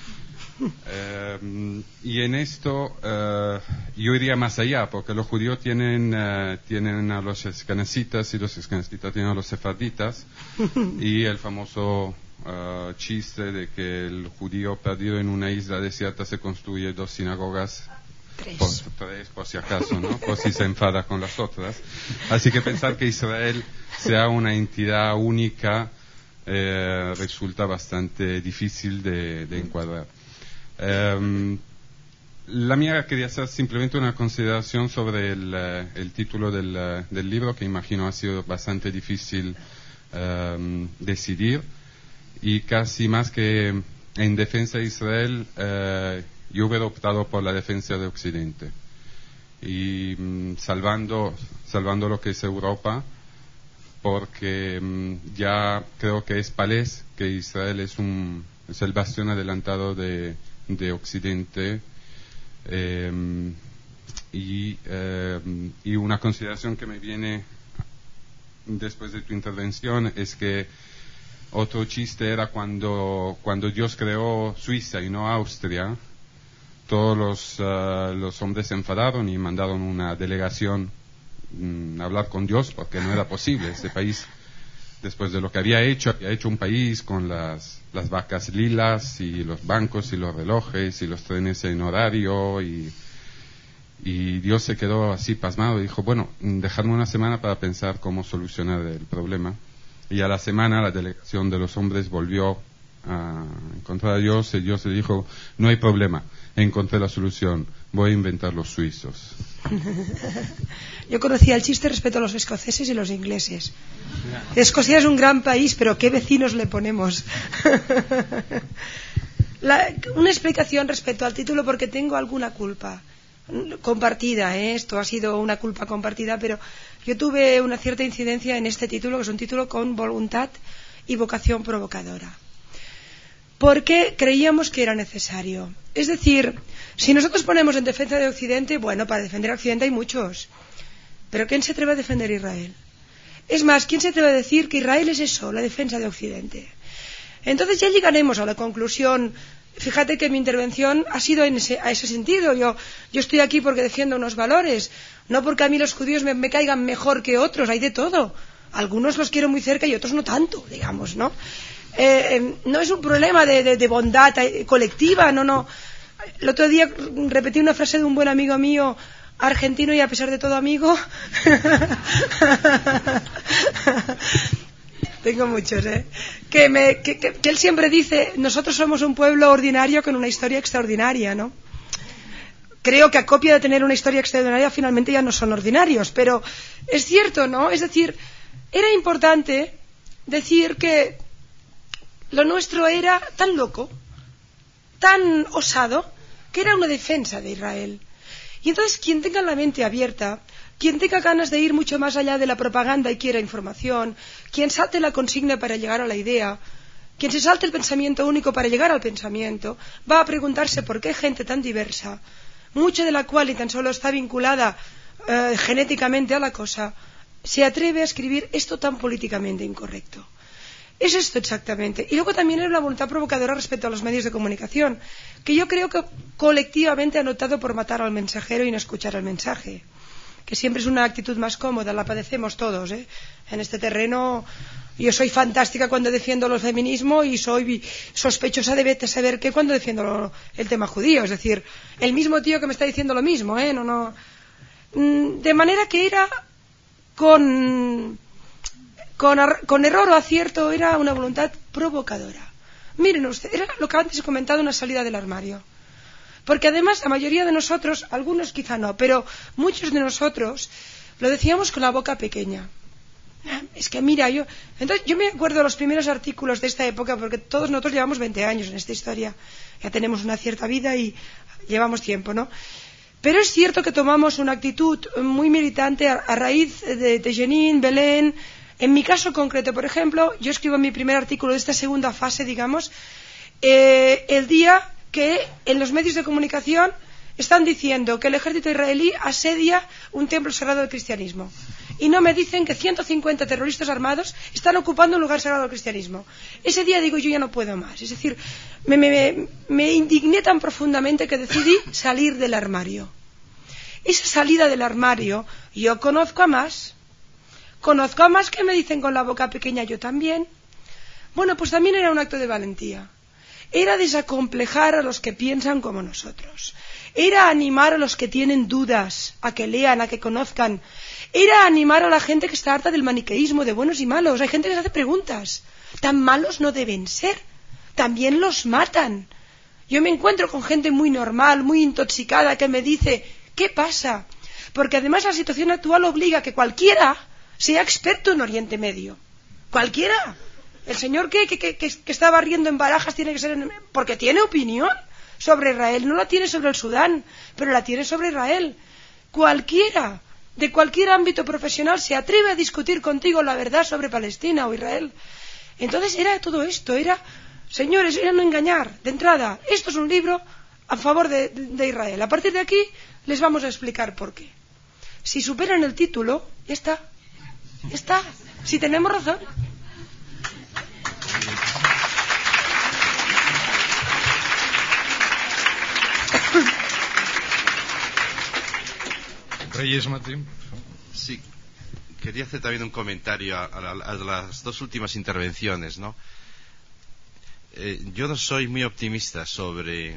E: Y en esto yo iría más allá, porque los judíos tienen a los escanesitas y los escanesitas tienen a los sefarditas, y el famoso chiste de que el judío perdido en una isla desierta se construye 2 sinagogas, tres por si acaso, ¿no? Por si se enfada con las otras. Así que pensar que Israel sea una entidad única resulta bastante difícil de encuadrar. La mía quería hacer simplemente una consideración sobre el título del libro, que imagino ha sido bastante difícil decidir, y casi más que en defensa de Israel, yo hubiera optado por la defensa de Occidente, y salvando lo que es Europa, porque ya creo que es palés que Israel es el bastión adelantado de Occidente, y una consideración que me viene después de tu intervención es que otro chiste era cuando Dios creó Suiza y no Austria, todos los hombres se enfadaron y mandaron una delegación a hablar con Dios, porque no era posible. Ese país, después de lo que había hecho un país con las vacas lilas y los bancos y los relojes y los trenes en horario, y Dios se quedó así pasmado y dijo, bueno, dejadme una semana para pensar cómo solucionar el problema. Y a la semana la delegación de los hombres volvió a encontrar a Dios, y Dios le dijo, no hay problema, encontré la solución, voy a inventar los suizos.
B: Yo conocía el chiste respecto a los escoceses y los ingleses. Escocia es un gran país, pero ¿qué vecinos le ponemos? Una explicación respecto al título, porque tengo alguna culpa compartida, esto ha sido una culpa compartida, pero yo tuve una cierta incidencia en este título, que es un título con voluntad y vocación provocadora, porque creíamos que era necesario. Es decir, si nosotros ponemos en defensa de Occidente, bueno, para defender a Occidente hay muchos, pero ¿quién se atreve a defender a Israel? Es más, ¿quién se atreve a decir que Israel es eso, la defensa de Occidente? Entonces ya llegaremos a la conclusión. Fíjate que mi intervención ha sido a ese sentido. Yo estoy aquí porque defiendo unos valores, no porque a mí los judíos me caigan mejor que otros, hay de todo. Algunos los quiero muy cerca y otros no tanto, digamos, ¿no? No es un problema de bondad colectiva, no. El otro día repetí una frase de un buen amigo mío, argentino y a pesar de todo amigo. Tengo muchos, que él siempre dice, nosotros somos un pueblo ordinario con una historia extraordinaria, ¿no? Creo que a copia de tener una historia extraordinaria finalmente ya no son ordinarios, pero es cierto, ¿no? Es decir, era importante decir que lo nuestro era tan loco, tan osado, que era una defensa de Israel. Y entonces quien tenga la mente abierta, quien tenga ganas de ir mucho más allá de la propaganda y quiera información, quien salte la consigna para llegar a la idea, quien se salte el pensamiento único para llegar al pensamiento, va a preguntarse por qué gente tan diversa, mucha de la cual y tan solo está vinculada genéticamente a la cosa, se atreve a escribir esto tan políticamente incorrecto. Es esto exactamente. Y luego también era una voluntad provocadora respecto a los medios de comunicación, que yo creo que colectivamente han optado por matar al mensajero y no escuchar el mensaje, que siempre es una actitud más cómoda, la padecemos todos, En este terreno yo soy fantástica cuando defiendo el feminismo y soy sospechosa de saber qué cuando defiendo el tema judío, es decir, el mismo tío que me está diciendo lo mismo, no. De manera que era con error o acierto, era una voluntad provocadora. Miren ustedes, era lo que antes he comentado, una salida del armario. Porque además la mayoría de nosotros, algunos quizá no, pero muchos de nosotros lo decíamos con la boca pequeña. Es que mira, yo me acuerdo de los primeros artículos de esta época, porque todos nosotros llevamos 20 años en esta historia, ya tenemos una cierta vida y llevamos tiempo, ¿no? Pero es cierto que tomamos una actitud muy militante a raíz de Jenin, Belén. En mi caso concreto, por ejemplo, yo escribo mi primer artículo de esta segunda fase, digamos, el día que en los medios de comunicación están diciendo que el ejército israelí asedia un templo sagrado del cristianismo. Y no me dicen que 150 terroristas armados están ocupando un lugar sagrado del cristianismo. Ese día digo, yo ya no puedo más. Es decir, me indigné tan profundamente que decidí salir del armario. Esa salida del armario, yo conozco a más que me dicen con la boca pequeña, yo también. Bueno, pues también era un acto de valentía. Era desacomplejar a los que piensan como nosotros. Era animar a los que tienen dudas, a que lean, a que conozcan. Era animar a la gente que está harta del maniqueísmo, de buenos y malos. Hay gente que se hace preguntas. Tan malos no deben ser. También los matan. Yo me encuentro con gente muy normal, muy intoxicada, que me dice, ¿qué pasa? Porque además la situación actual obliga a que cualquiera sea experto en Oriente Medio. Cualquiera. El señor que está barriendo en Barajas tiene que ser... porque tiene opinión sobre Israel. No la tiene sobre el Sudán, pero la tiene sobre Israel. Cualquiera, de cualquier ámbito profesional, se atreve a discutir contigo la verdad sobre Palestina o Israel. Entonces era todo esto, señores, era no engañar. De entrada, esto es un libro a favor de Israel. A partir de aquí les vamos a explicar por qué. Si superan el título, ya está. Ya está. Si tenemos razón.
A: Reyes Martín.
C: Sí, quería hacer también un comentario a las dos últimas intervenciones, ¿no? Yo no soy muy optimista sobre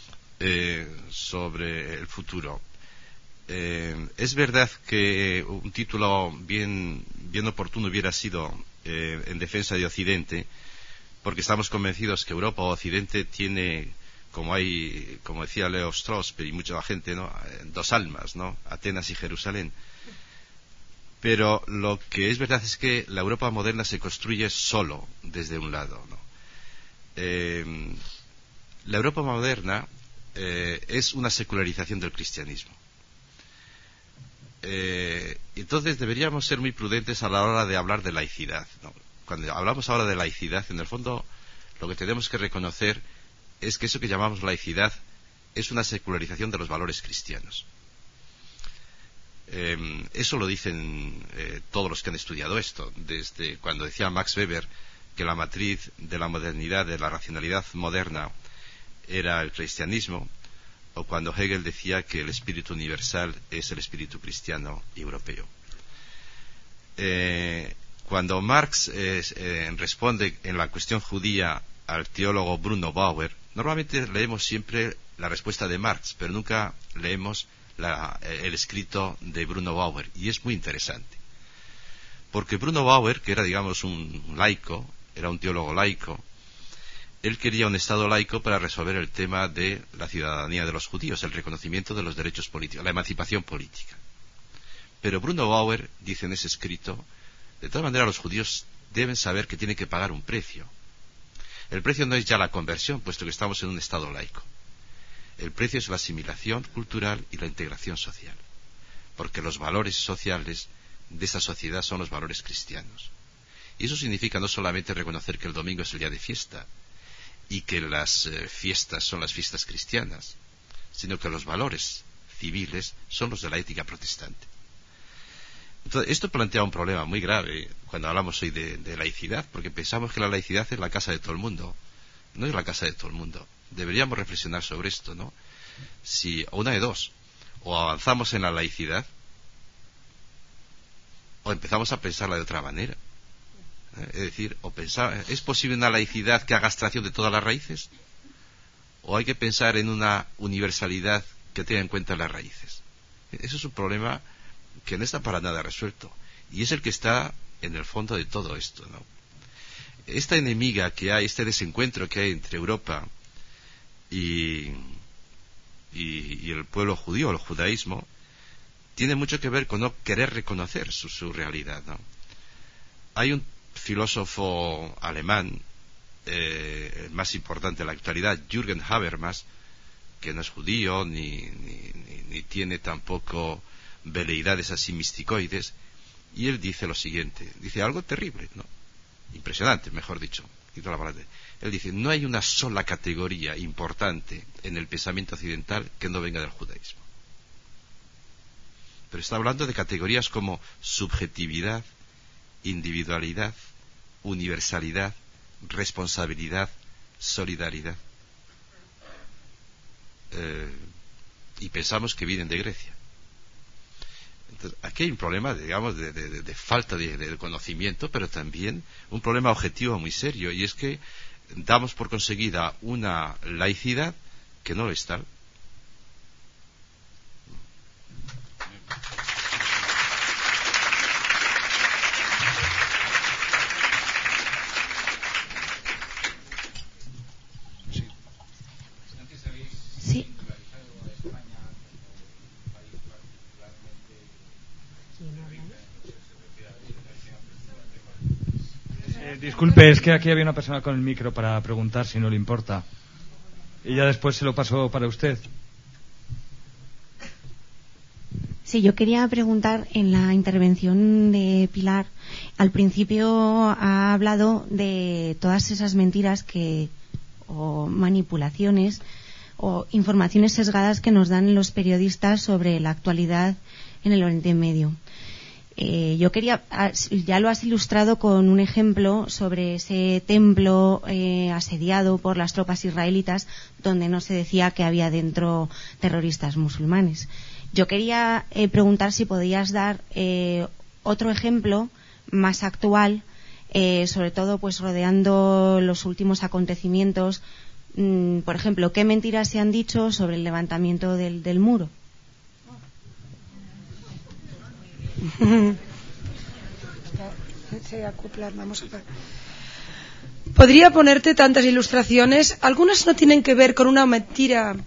C: el futuro. Es verdad que un título bien oportuno hubiera sido en defensa de Occidente, porque estamos convencidos que Europa o Occidente tiene, como decía Leo Strauss y mucha gente, ¿no?, dos almas, ¿no?, Atenas y Jerusalén. Pero lo que es verdad es que la Europa moderna se construye solo desde un lado, ¿no? La Europa moderna es una secularización del cristianismo. Entonces deberíamos ser muy prudentes a la hora de hablar de laicidad, ¿no? Cuando hablamos ahora de laicidad, en el fondo lo que tenemos que reconocer es que eso que llamamos laicidad es una secularización de los valores cristianos. Eso lo dicen todos los que han estudiado esto, desde cuando decía Max Weber que la matriz de la modernidad, de la racionalidad moderna, era el cristianismo, o cuando Hegel decía que el espíritu universal es el espíritu cristiano y europeo. Cuando Marx responde en la cuestión judía al teólogo Bruno Bauer, normalmente leemos siempre la respuesta de Marx, pero nunca leemos el escrito de Bruno Bauer, y es muy interesante. Porque Bruno Bauer, que era, digamos, un laico, era un teólogo laico, él quería un Estado laico para resolver el tema de la ciudadanía de los judíos, el reconocimiento de los derechos políticos, la emancipación política. Pero Bruno Bauer dice en ese escrito, de todas maneras los judíos deben saber que tienen que pagar un precio. El precio no es ya la conversión, puesto que estamos en un Estado laico. El precio es la asimilación cultural y la integración social, porque los valores sociales de esta sociedad son los valores cristianos. Y eso significa no solamente reconocer que el domingo es el día de fiesta y que las fiestas son las fiestas cristianas, sino que los valores civiles son los de la ética protestante. Entonces, esto plantea un problema muy grave cuando hablamos hoy de laicidad, porque pensamos que la laicidad es la casa de todo el mundo. No es la casa de todo el mundo. Deberíamos reflexionar sobre esto, ¿no? Si, una de dos, o avanzamos en la laicidad, o empezamos a pensarla de otra manera. Es decir, ¿es posible una laicidad que haga abstracción de todas las raíces? ¿O hay que pensar en una universalidad que tenga en cuenta las raíces? Eso es un problema que no está para nada resuelto, y es el que está en el fondo de todo esto, ¿no? Esta enemiga que hay, este desencuentro que hay entre Europa y el pueblo judío, el judaísmo, tiene mucho que ver con no querer reconocer su realidad, ¿no? Hay un filósofo alemán, el más importante de la actualidad, Jürgen Habermas, que no es judío ni tiene tampoco veleidades así misticoides, y él dice lo siguiente, dice algo terrible, ¿no? Impresionante, mejor dicho, quito la palabra. Él dice, no hay una sola categoría importante en el pensamiento occidental que no venga del judaísmo. Pero está hablando de categorías como subjetividad, individualidad, universalidad, responsabilidad, solidaridad. Y pensamos que vienen de Grecia. Entonces, aquí hay un problema, digamos, de falta de conocimiento, pero también un problema objetivo muy serio, y es que damos por conseguida una laicidad que no lo es tal.
F: Sí.
G: Disculpe, es que aquí había una persona con el micro para preguntar, si no le importa. Y ya después se lo paso para usted.
F: Sí, yo quería preguntar, en la intervención de Pilar, al principio ha hablado de todas esas mentiras o manipulaciones o informaciones sesgadas que nos dan los periodistas sobre la actualidad en el Oriente Medio. Yo quería, ya lo has ilustrado con un ejemplo sobre ese templo asediado por las tropas israelitas, donde no se decía que había dentro terroristas musulmanes. Yo quería preguntar si podías dar otro ejemplo más actual, sobre todo pues rodeando los últimos acontecimientos. Por ejemplo, ¿qué mentiras se han dicho sobre el levantamiento del muro?
B: Podría ponerte tantas ilustraciones. Algunas no tienen que ver con una mentira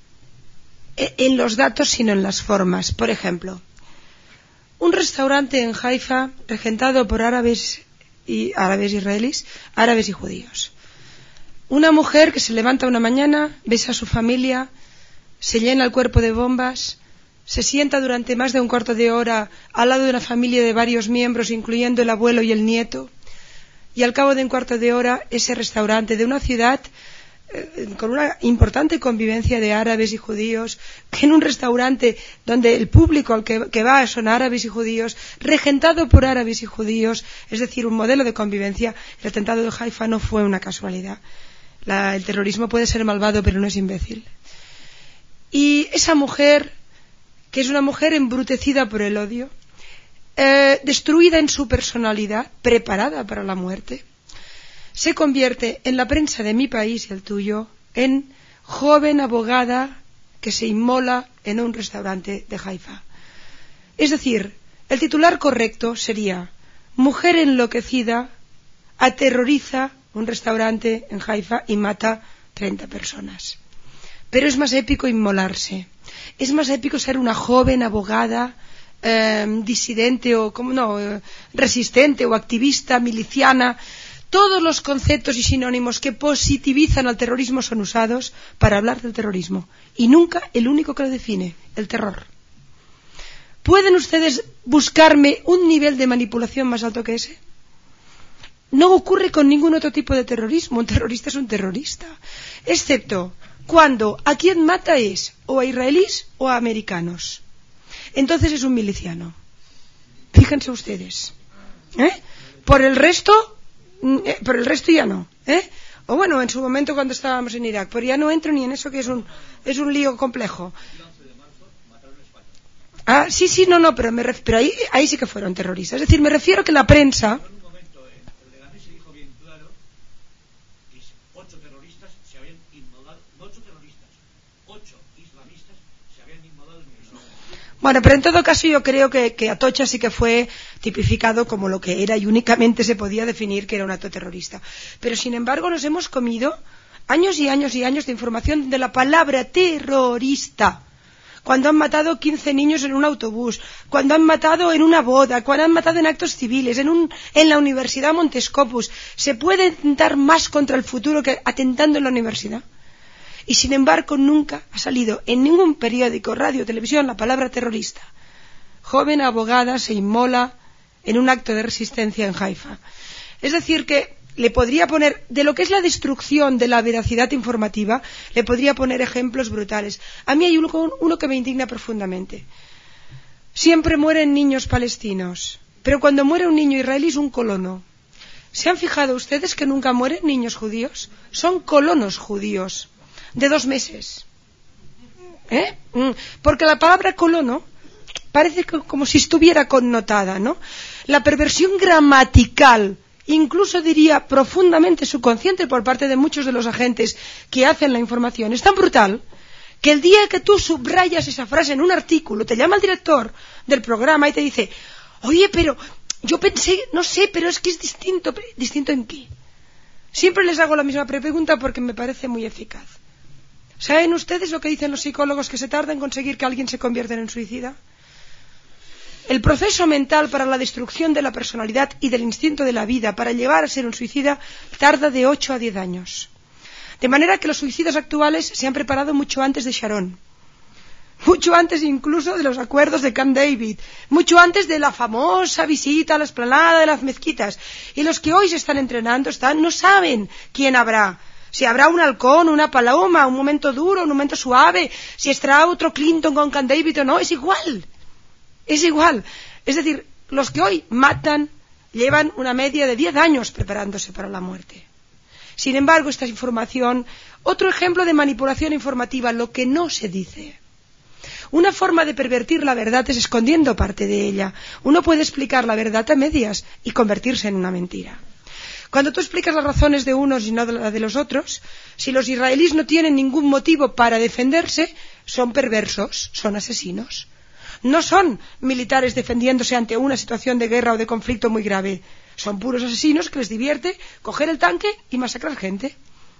B: en los datos, sino en las formas. Por ejemplo, un restaurante en Haifa regentado por árabes israelíes, árabes y judíos. Una mujer que se levanta una mañana, besa a su familia, se llena el cuerpo de bombas, se sienta durante más de un cuarto de hora al lado de una familia de varios miembros, incluyendo el abuelo y el nieto, y al cabo de un cuarto de hora ese restaurante de una ciudad con una importante convivencia de árabes y judíos, que en un restaurante donde el público al que va son árabes y judíos, regentado por árabes y judíos, es decir, un modelo de convivencia. El atentado de Haifa no fue una casualidad. El terrorismo puede ser malvado, pero no es imbécil. Y esa mujer, que es una mujer embrutecida por el odio, destruida en su personalidad, preparada para la muerte, se convierte en la prensa de mi país y el tuyo en joven abogada que se inmola en un restaurante de Haifa. Es decir, el titular correcto sería: mujer enloquecida aterroriza un restaurante en Haifa y mata 30 personas. Pero es más épico inmolarse. Es más épico ser una joven abogada disidente o resistente o activista miliciana. Todos los conceptos y sinónimos que positivizan al terrorismo son usados para hablar del terrorismo, y nunca el único que lo define, el terror. ¿Pueden ustedes buscarme un nivel de manipulación más alto que ese? No ocurre con ningún otro tipo de terrorismo. Un terrorista es un terrorista, excepto cuando a quien mata es o a israelíes o a americanos. Entonces es un miliciano. Fíjense ustedes. Por el resto ya no. O bueno, en su momento cuando estábamos en Irak. Pero ya no entro ni en eso, que es un lío complejo. Sí, no, pero ahí sí que fueron terroristas. Es decir, me refiero que la prensa... Bueno, pero en todo caso yo creo que Atocha sí que fue tipificado como lo que era y únicamente se podía definir que era un acto terrorista. Pero sin embargo nos hemos comido años y años y años de información de la palabra terrorista cuando han matado 15 niños en un autobús, cuando han matado en una boda, cuando han matado en actos civiles, en la Universidad Montescopus. ¿Se puede intentar más contra el futuro que atentando en la universidad? Y sin embargo nunca ha salido en ningún periódico, radio, televisión la palabra terrorista. Joven abogada se inmola en un acto de resistencia en Haifa. Es decir que le podría poner, de lo que es la destrucción de la veracidad informativa, le podría poner ejemplos brutales. A mí hay uno que me indigna profundamente. Siempre mueren niños palestinos, pero cuando muere un niño israelí es un colono. ¿Se han fijado ustedes que nunca mueren niños judíos? Son colonos judíos, de 2 meses. Porque la palabra colono parece como si estuviera connotada, ¿no? La perversión gramatical, incluso diría profundamente subconsciente por parte de muchos de los agentes que hacen la información, es tan brutal que el día que tú subrayas esa frase en un artículo, te llama el director del programa y te dice: oye, pero yo pensé, no sé, pero es que es distinto. ¿Distinto en qué? Siempre les hago la misma pregunta porque me parece muy eficaz. ¿Saben ustedes lo que dicen los psicólogos que se tarda en conseguir que alguien se convierta en un suicida? El proceso mental para la destrucción de la personalidad y del instinto de la vida para llevar a ser un suicida tarda de 8 a 10 años. De manera que los suicidas actuales se han preparado mucho antes de Sharon, mucho antes incluso de los acuerdos de Camp David, mucho antes de la famosa visita a la explanada de las mezquitas. Y los que hoy se están entrenando no saben quién habrá. Si habrá un halcón, una paloma, un momento duro, un momento suave, si estará otro Clinton con Camp David o no, es igual. Es igual. Es decir, los que hoy matan llevan una media de 10 años preparándose para la muerte. Sin embargo, esta información, otro ejemplo de manipulación informativa, lo que no se dice. Una forma de pervertir la verdad es escondiendo parte de ella. Uno puede explicar la verdad a medias y convertirse en una mentira. Cuando tú explicas las razones de unos y no las de los otros, si los israelíes no tienen ningún motivo para defenderse, son perversos, son asesinos. No son militares defendiéndose ante una situación de guerra o de conflicto muy grave. Son puros asesinos que les divierte coger el tanque y masacrar gente.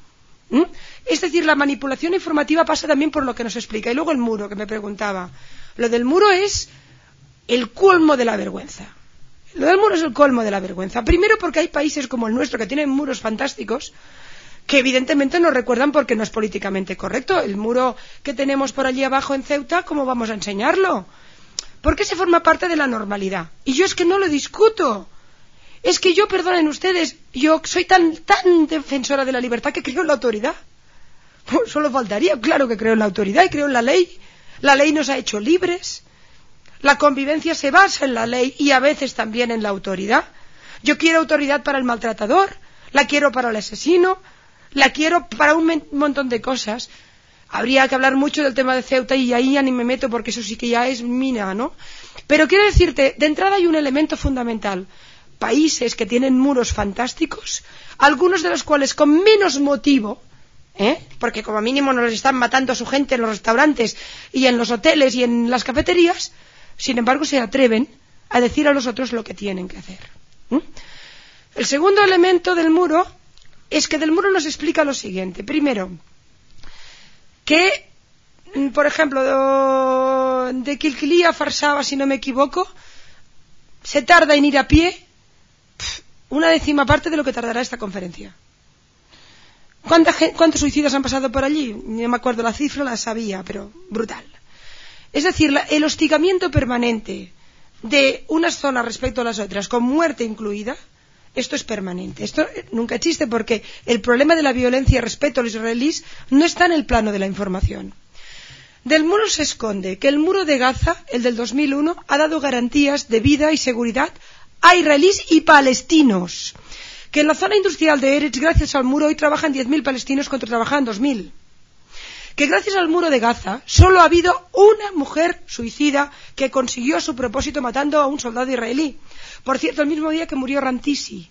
B: Es decir, la manipulación informativa pasa también por lo que nos explica. Y luego el muro, que me preguntaba. Lo del muro es el colmo de la vergüenza. Lo del muro es el colmo de la vergüenza. Primero porque hay países como el nuestro que tienen muros fantásticos que evidentemente nos recuerdan porque no es políticamente correcto. El muro que tenemos por allí abajo en Ceuta, ¿cómo vamos a enseñarlo? Porque se forma parte de la normalidad. Y yo es que no lo discuto. Es que yo, perdonen ustedes, yo soy tan defensora de la libertad que creo en la autoridad. Solo faltaría, claro que creo en la autoridad y creo en la ley. La ley nos ha hecho libres. La convivencia se basa en la ley y a veces también en la autoridad. Yo quiero autoridad para el maltratador, la quiero para el asesino, la quiero para un montón de cosas. Habría que hablar mucho del tema de Ceuta y ahí ya ni me meto porque eso sí que ya es mina, ¿no? Pero quiero decirte, de entrada hay un elemento fundamental. Países que tienen muros fantásticos, algunos de los cuales con menos motivo, porque como mínimo nos están matando a su gente en los restaurantes y en los hoteles y en las cafeterías, sin embargo se atreven a decir a los otros lo que tienen que hacer. El segundo elemento del muro es que del muro nos explica lo siguiente. Primero, que, por ejemplo, de Kilkilí a Farsaba, si no me equivoco, se tarda en ir a pie una 10ª parte de lo que tardará esta conferencia. ¿Cuántos suicidas han pasado por allí? No me acuerdo la cifra, la sabía, pero brutal. Es decir, el hostigamiento permanente de unas zonas respecto a las otras, con muerte incluida, esto es permanente. Esto nunca existe porque el problema de la violencia respecto a los israelíes no está en el plano de la información. Del muro se esconde que el muro de Gaza, el del 2001, ha dado garantías de vida y seguridad a israelíes y palestinos. Que en la zona industrial de Eretz, gracias al muro, hoy trabajan 10.000 palestinos contra trabajaban 2.000. Que gracias al muro de Gaza solo ha habido una mujer suicida que consiguió su propósito matando a un soldado israelí. Por cierto, el mismo día que murió Rantisi.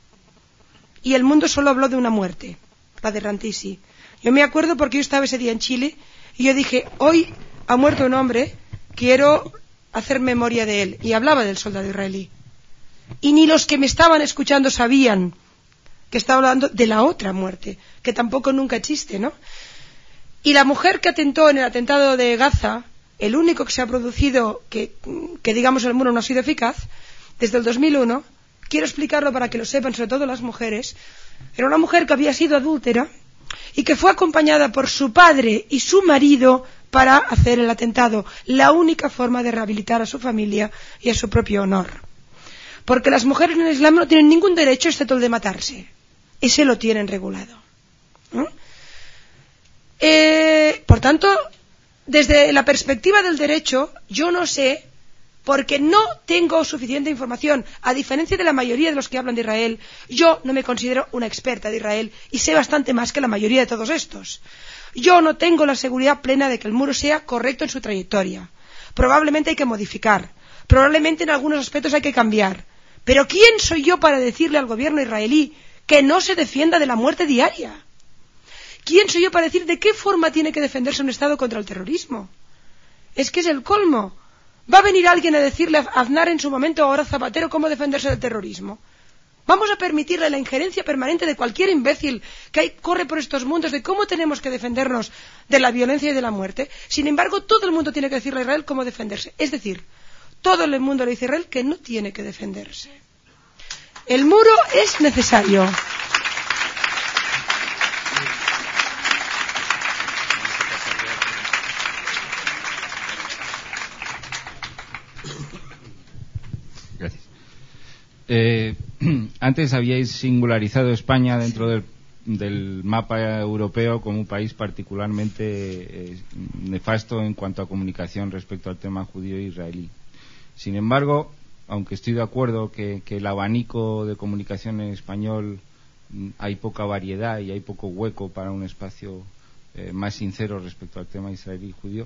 B: Y el mundo solo habló de una muerte, la de Rantisi. Yo me acuerdo porque yo estaba ese día en Chile y yo dije, hoy ha muerto un hombre, quiero hacer memoria de él. Y hablaba del soldado israelí. Y ni los que me estaban escuchando sabían que estaba hablando de la otra muerte, que tampoco nunca existe, ¿no? Y la mujer que atentó en el atentado de Gaza el único que se ha producido que digamos el muro no ha sido eficaz, desde el 2001, quiero explicarlo para que lo sepan, sobre todo las mujeres. Era una mujer que había sido adúltera y que fue acompañada por su padre y su marido para hacer el atentado, la única forma de rehabilitar a su familia y a su propio honor. Porque las mujeres en el Islam no tienen ningún derecho excepto el de matarse. Ese lo tienen regulado. Por tanto, desde la perspectiva del derecho, yo no sé, porque no tengo suficiente información, a diferencia de la mayoría de los que hablan de Israel, yo no me considero una experta de Israel y sé bastante más que la mayoría de todos estos. Yo no tengo la seguridad plena de que el muro sea correcto en su trayectoria. Probablemente hay que modificar, probablemente en algunos aspectos hay que cambiar. Pero ¿quién soy yo para decirle al gobierno israelí que no se defienda de la muerte diaria? ¿Quién soy yo para decir de qué forma tiene que defenderse un Estado contra el terrorismo? Es que es el colmo. ¿Va a venir alguien a decirle a Aznar en su momento o ahora a Zapatero cómo defenderse del terrorismo? ¿Vamos a permitirle la injerencia permanente de cualquier imbécil que corre por estos mundos de cómo tenemos que defendernos de la violencia y de la muerte? Sin embargo, todo el mundo tiene que decirle a Israel cómo defenderse. Es decir, todo el mundo le dice a Israel que no tiene que defenderse. El muro es necesario.
H: Gracias. Antes habíais singularizado España dentro del mapa europeo como un país particularmente nefasto en cuanto a comunicación respecto al tema judío e israelí. Sin embargo, aunque estoy de acuerdo que el abanico de comunicación en español hay poca variedad y hay poco hueco para un espacio más sincero respecto al tema israelí y judío,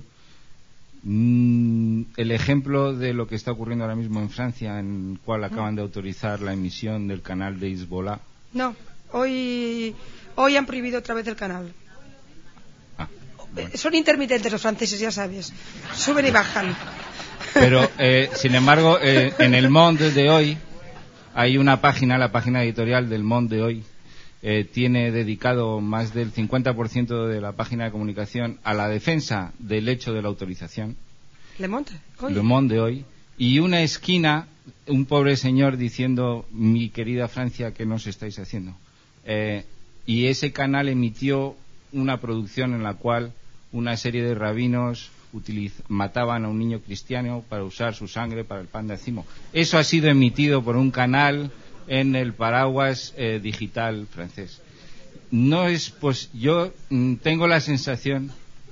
H: el ejemplo de lo que está ocurriendo ahora mismo en Francia, en el cual acaban de autorizar la emisión del canal de Hezbollah.
B: No, hoy han prohibido otra vez el canal. Bueno. Son intermitentes los franceses, ya sabes. Suben y bajan.
H: Pero, sin embargo, en el Monde de hoy hay una página, la página editorial del Monde de hoy, tiene dedicado más del 50% de la página de comunicación a la defensa del hecho de la autorización.
B: Le Monde
H: de hoy. Y una esquina, un pobre señor diciendo, mi querida Francia, ¿qué nos estáis haciendo? Y ese canal emitió una producción en la cual una serie de rabinos mataban a un niño cristiano para usar su sangre para el pan de acimo. Eso ha sido emitido por un canal en el paraguas digital francés. No es, pues yo tengo la sensación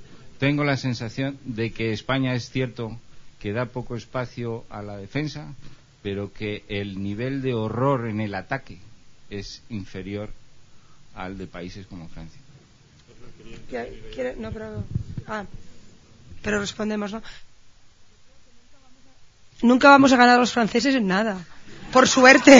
H: de que España es cierto que da poco espacio a la defensa, pero que el nivel de horror en el ataque es inferior al de países como Francia.
B: No, pero respondemos, ¿no? Nunca vamos a ganar a los franceses en nada, por suerte.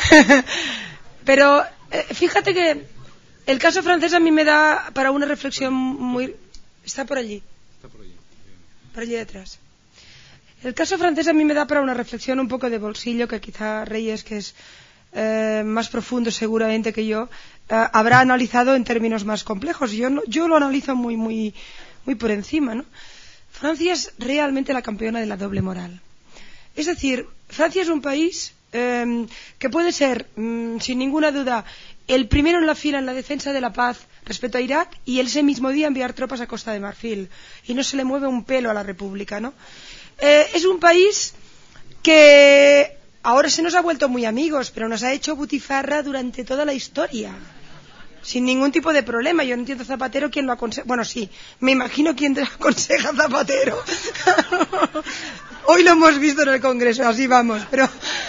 B: Pero fíjate que el caso francés a mí me da para una reflexión muy... Está por allí. Por allí detrás. El caso francés a mí me da para una reflexión un poco de bolsillo, que quizá Reyes, que es más profundo seguramente que yo, habrá analizado en términos más complejos. Yo lo analizo muy por encima, ¿no? Francia es realmente la campeona de la doble moral. Es decir, Francia es un país que puede ser, sin ninguna duda, el primero en la fila en la defensa de la paz respecto a Irak y ese mismo día enviar tropas a Costa de Marfil. Y no se le mueve un pelo a la República, ¿no? Es un país que ahora se nos ha vuelto muy amigos, pero nos ha hecho butifarra durante toda la historia. Sin ningún tipo de problema. Yo no entiendo a Zapatero quién lo aconseja. Bueno, sí, me imagino quién te aconseja a Zapatero. Hoy lo hemos visto en el Congreso, así vamos, pero...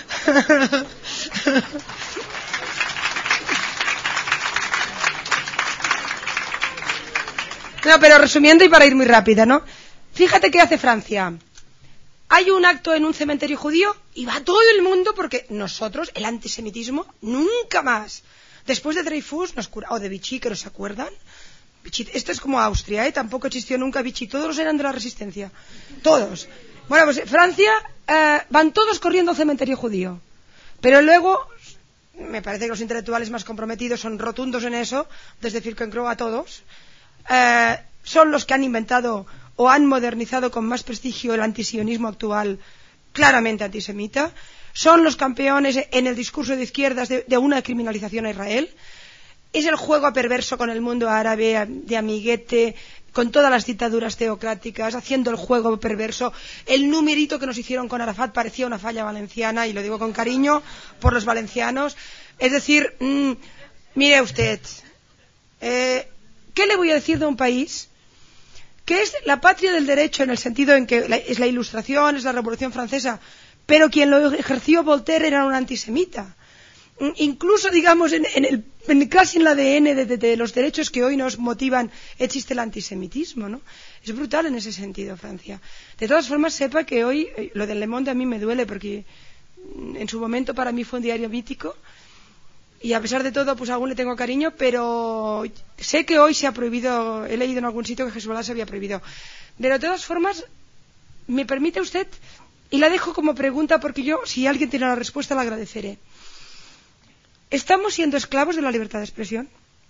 B: No, pero resumiendo y para ir muy rápida, ¿no? Fíjate qué hace Francia. Hay un acto en un cementerio judío y va todo el mundo porque nosotros, el antisemitismo, nunca más... Después de Dreyfus o de Vichy, que no se acuerdan. Vichy, esto es como Austria, tampoco existió nunca Vichy. Todos eran de la resistencia. Todos. Bueno, pues Francia van todos corriendo al cementerio judío. Pero luego, me parece que los intelectuales más comprometidos son rotundos en eso, desde Finkielkraut a todos. Son los que han inventado o han modernizado con más prestigio el antisionismo actual, claramente antisemita. Son los campeones en el discurso de izquierdas de una criminalización a Israel. Es el juego perverso con el mundo árabe, de amiguete, con todas las dictaduras teocráticas, haciendo el juego perverso. El numerito que nos hicieron con Arafat parecía una falla valenciana, y lo digo con cariño por los valencianos. Es decir, mire usted, ¿qué le voy a decir de un país que es la patria del derecho en el sentido en que es la Ilustración, es la Revolución Francesa, pero quien lo ejerció Voltaire era un antisemita? Incluso, digamos, casi en el ADN de los derechos que hoy nos motivan existe el antisemitismo, ¿no? Es brutal en ese sentido, Francia. De todas formas, sepa que hoy, lo del Le Monde a mí me duele, porque en su momento para mí fue un diario mítico, y a pesar de todo, pues aún le tengo cariño, pero sé que hoy se ha prohibido, he leído en algún sitio que Hezbollah se había prohibido. Pero de todas formas, ¿me permite usted? Y la dejo como pregunta, porque yo, si alguien tiene la respuesta, la agradeceré. ¿Estamos siendo esclavos de la libertad de expresión?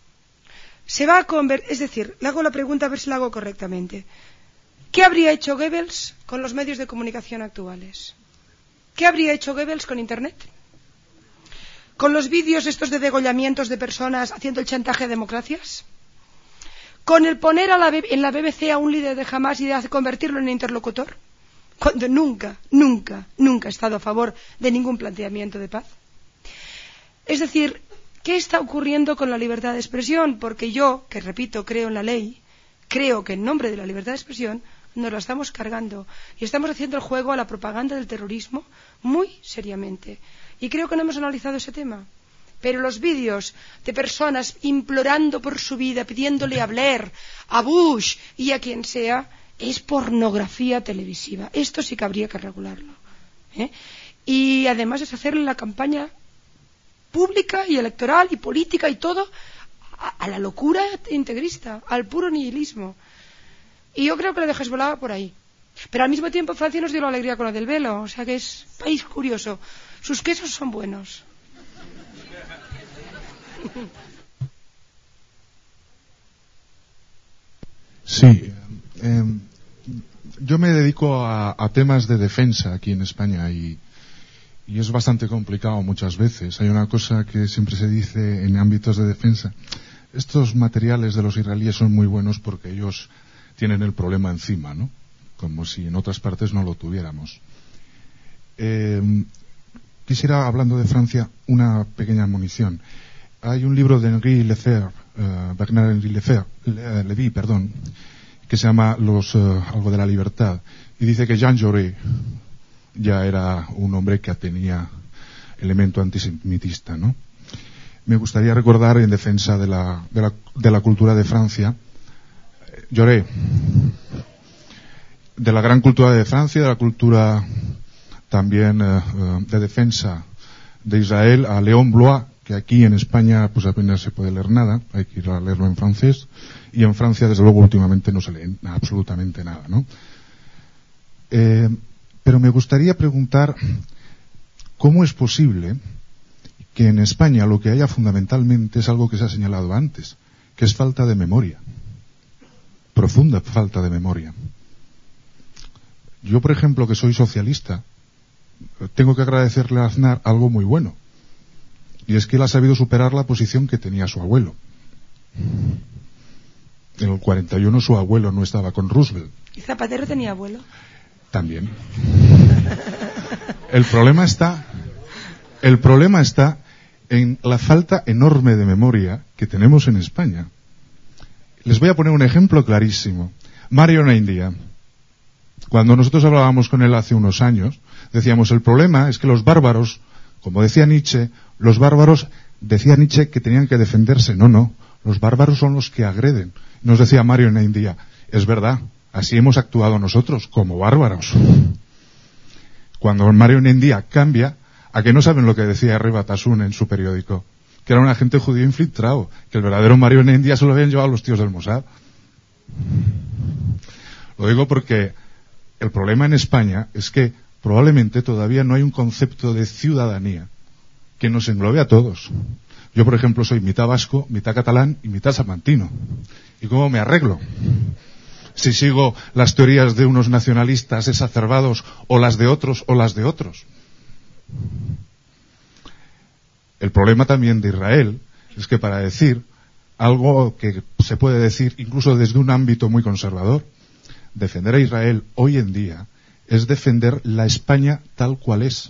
B: Es decir, le hago la pregunta a ver si la hago correctamente. ¿Qué habría hecho Goebbels con los medios de comunicación actuales? ¿Qué habría hecho Goebbels con Internet? ¿Con los vídeos estos de degollamientos de personas haciendo el chantaje a democracias? ¿Con el poner en la BBC a un líder de Hamás y de convertirlo en interlocutor? Cuando nunca he estado a favor de ningún planteamiento de paz. Es decir, ¿qué está ocurriendo con la libertad de expresión? Porque yo, que repito, creo en la ley, creo que en nombre de la libertad de expresión nos la estamos cargando y estamos haciendo el juego a la propaganda del terrorismo muy seriamente. Y creo que no hemos analizado ese tema. Pero los vídeos de personas implorando por su vida, pidiéndole a Blair, a Bush y a quien sea, es pornografía televisiva. Esto sí que habría que regularlo. Y además es hacerle la campaña pública y electoral y política y todo a la locura integrista, al puro nihilismo. Y yo creo que lo de Hezbollah va por ahí. Pero al mismo tiempo Francia nos dio la alegría con lo del velo, o sea que es país curioso. Sus quesos son buenos.
I: Sí, yo me dedico a temas de defensa aquí en España y es bastante complicado muchas veces. Hay una cosa que siempre se dice en ámbitos de defensa: estos materiales de los israelíes son muy buenos porque ellos tienen el problema encima, ¿no? Como si en otras partes no lo tuviéramos. Quisiera, hablando de Francia, una pequeña admonición. Hay un libro de Henri Lefebvre, Bernard Henri Lévy, que se llama algo de la libertad, y dice que Jean Jaurès ya era un hombre que tenía elemento antisemitista, ¿no? Me gustaría recordar, en defensa de la cultura de Francia, Jaurès, de la gran cultura de Francia, de la cultura también de defensa de Israel, a Léon Blois, que aquí en España pues apenas se puede leer nada, hay que ir a leerlo en francés, y en Francia desde luego últimamente no se lee absolutamente nada, ¿no? Pero me gustaría preguntar cómo es posible que en España lo que haya fundamentalmente es algo que se ha señalado antes, que es falta de memoria, profunda falta de memoria. Yo, por ejemplo, que soy socialista, tengo que agradecerle a Aznar algo muy bueno, y es que él ha sabido superar la posición que tenía su abuelo. En el 41 su abuelo no estaba con Roosevelt.
B: ¿Y Zapatero tenía abuelo?
I: También. El problema está en la falta enorme de memoria que tenemos en España. Les voy a poner un ejemplo clarísimo. Mario Naindia. Cuando nosotros hablábamos con él hace unos años, decíamos, el problema es que los bárbaros, como decía Nietzsche, decía Nietzsche que tenían que defenderse. No, los bárbaros son los que agreden. Nos decía Mario Naindia, es verdad, así hemos actuado nosotros, como bárbaros. Cuando Mario Naindia cambia, ¿a que no saben lo que decía Hervé Batasuna en su periódico? Que era un agente judío infiltrado, que el verdadero Mario Naindia se lo habían llevado los tíos del Mossad. Lo digo porque el problema en España es que probablemente todavía no hay un concepto de ciudadanía que nos englobe a todos. Yo, por ejemplo, soy mitad vasco, mitad catalán y mitad salmantino. ¿Y cómo me arreglo? si sigo las teorías de unos nacionalistas exacerbados o las de otros o las de otros. El problema también de Israel es que para decir algo que se puede decir incluso desde un ámbito muy conservador, defender a Israel hoy en día es defender la España tal cual es.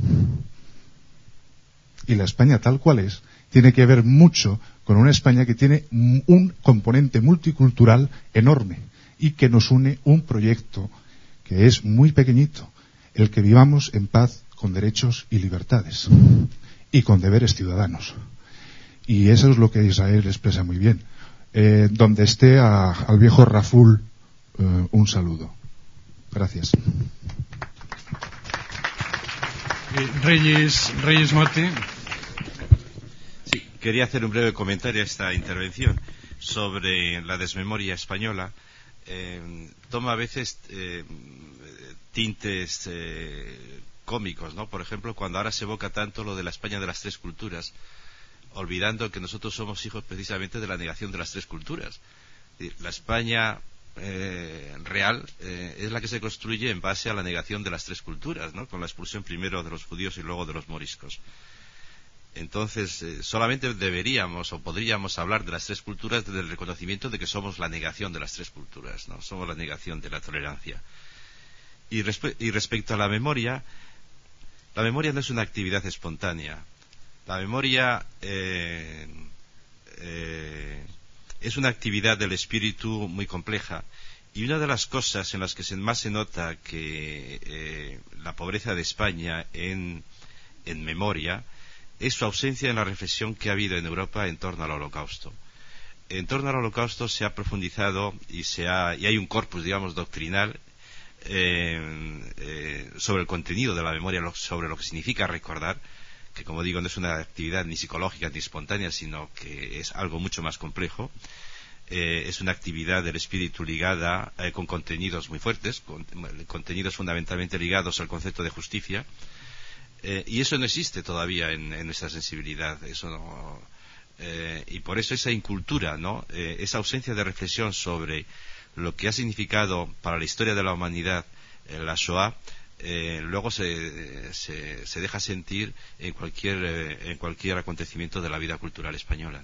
I: Y la España tal cual es tiene que ver mucho con una España que tiene un componente multicultural enorme y que nos une un proyecto que es muy pequeñito, el que vivamos en paz con derechos y libertades y con deberes ciudadanos. Y eso es lo que Israel expresa muy bien. Donde esté al viejo Raful, un saludo. Gracias.
A: Reyes Mate.
C: Sí, quería hacer un breve comentario a esta intervención sobre la desmemoria española. Toma a veces tintes cómicos, ¿no? Por ejemplo, cuando ahora se evoca tanto lo de la España de las tres culturas, olvidando que nosotros somos hijos precisamente de la negación de las tres culturas. La España real es la que se construye en base a la negación de las tres culturas, ¿no? Con la expulsión primero de los judíos y luego de los moriscos. Entonces, solamente deberíamos o podríamos hablar de las tres culturas desde el reconocimiento de que somos la negación de las tres culturas, ¿no? Somos la negación de la tolerancia. Y respecto a la memoria no es una actividad espontánea. La memoria es una actividad del espíritu muy compleja, y una de las cosas en las que más se nota que la pobreza de España en memoria es su ausencia en la reflexión que ha habido en Europa en torno al Holocausto. En torno al Holocausto se ha profundizado y hay un corpus, digamos, doctrinal sobre el contenido de la memoria, sobre lo que significa recordar, que, como digo, no es una actividad ni psicológica ni espontánea, sino que es algo mucho más complejo. Es una actividad del espíritu ligada con contenidos muy fuertes, contenidos fundamentalmente ligados al concepto de justicia, y eso no existe todavía en nuestra sensibilidad. Eso no, y por eso esa incultura, ¿no? Esa ausencia de reflexión sobre lo que ha significado para la historia de la humanidad la Shoah, luego se deja sentir en cualquier acontecimiento de la vida cultural española.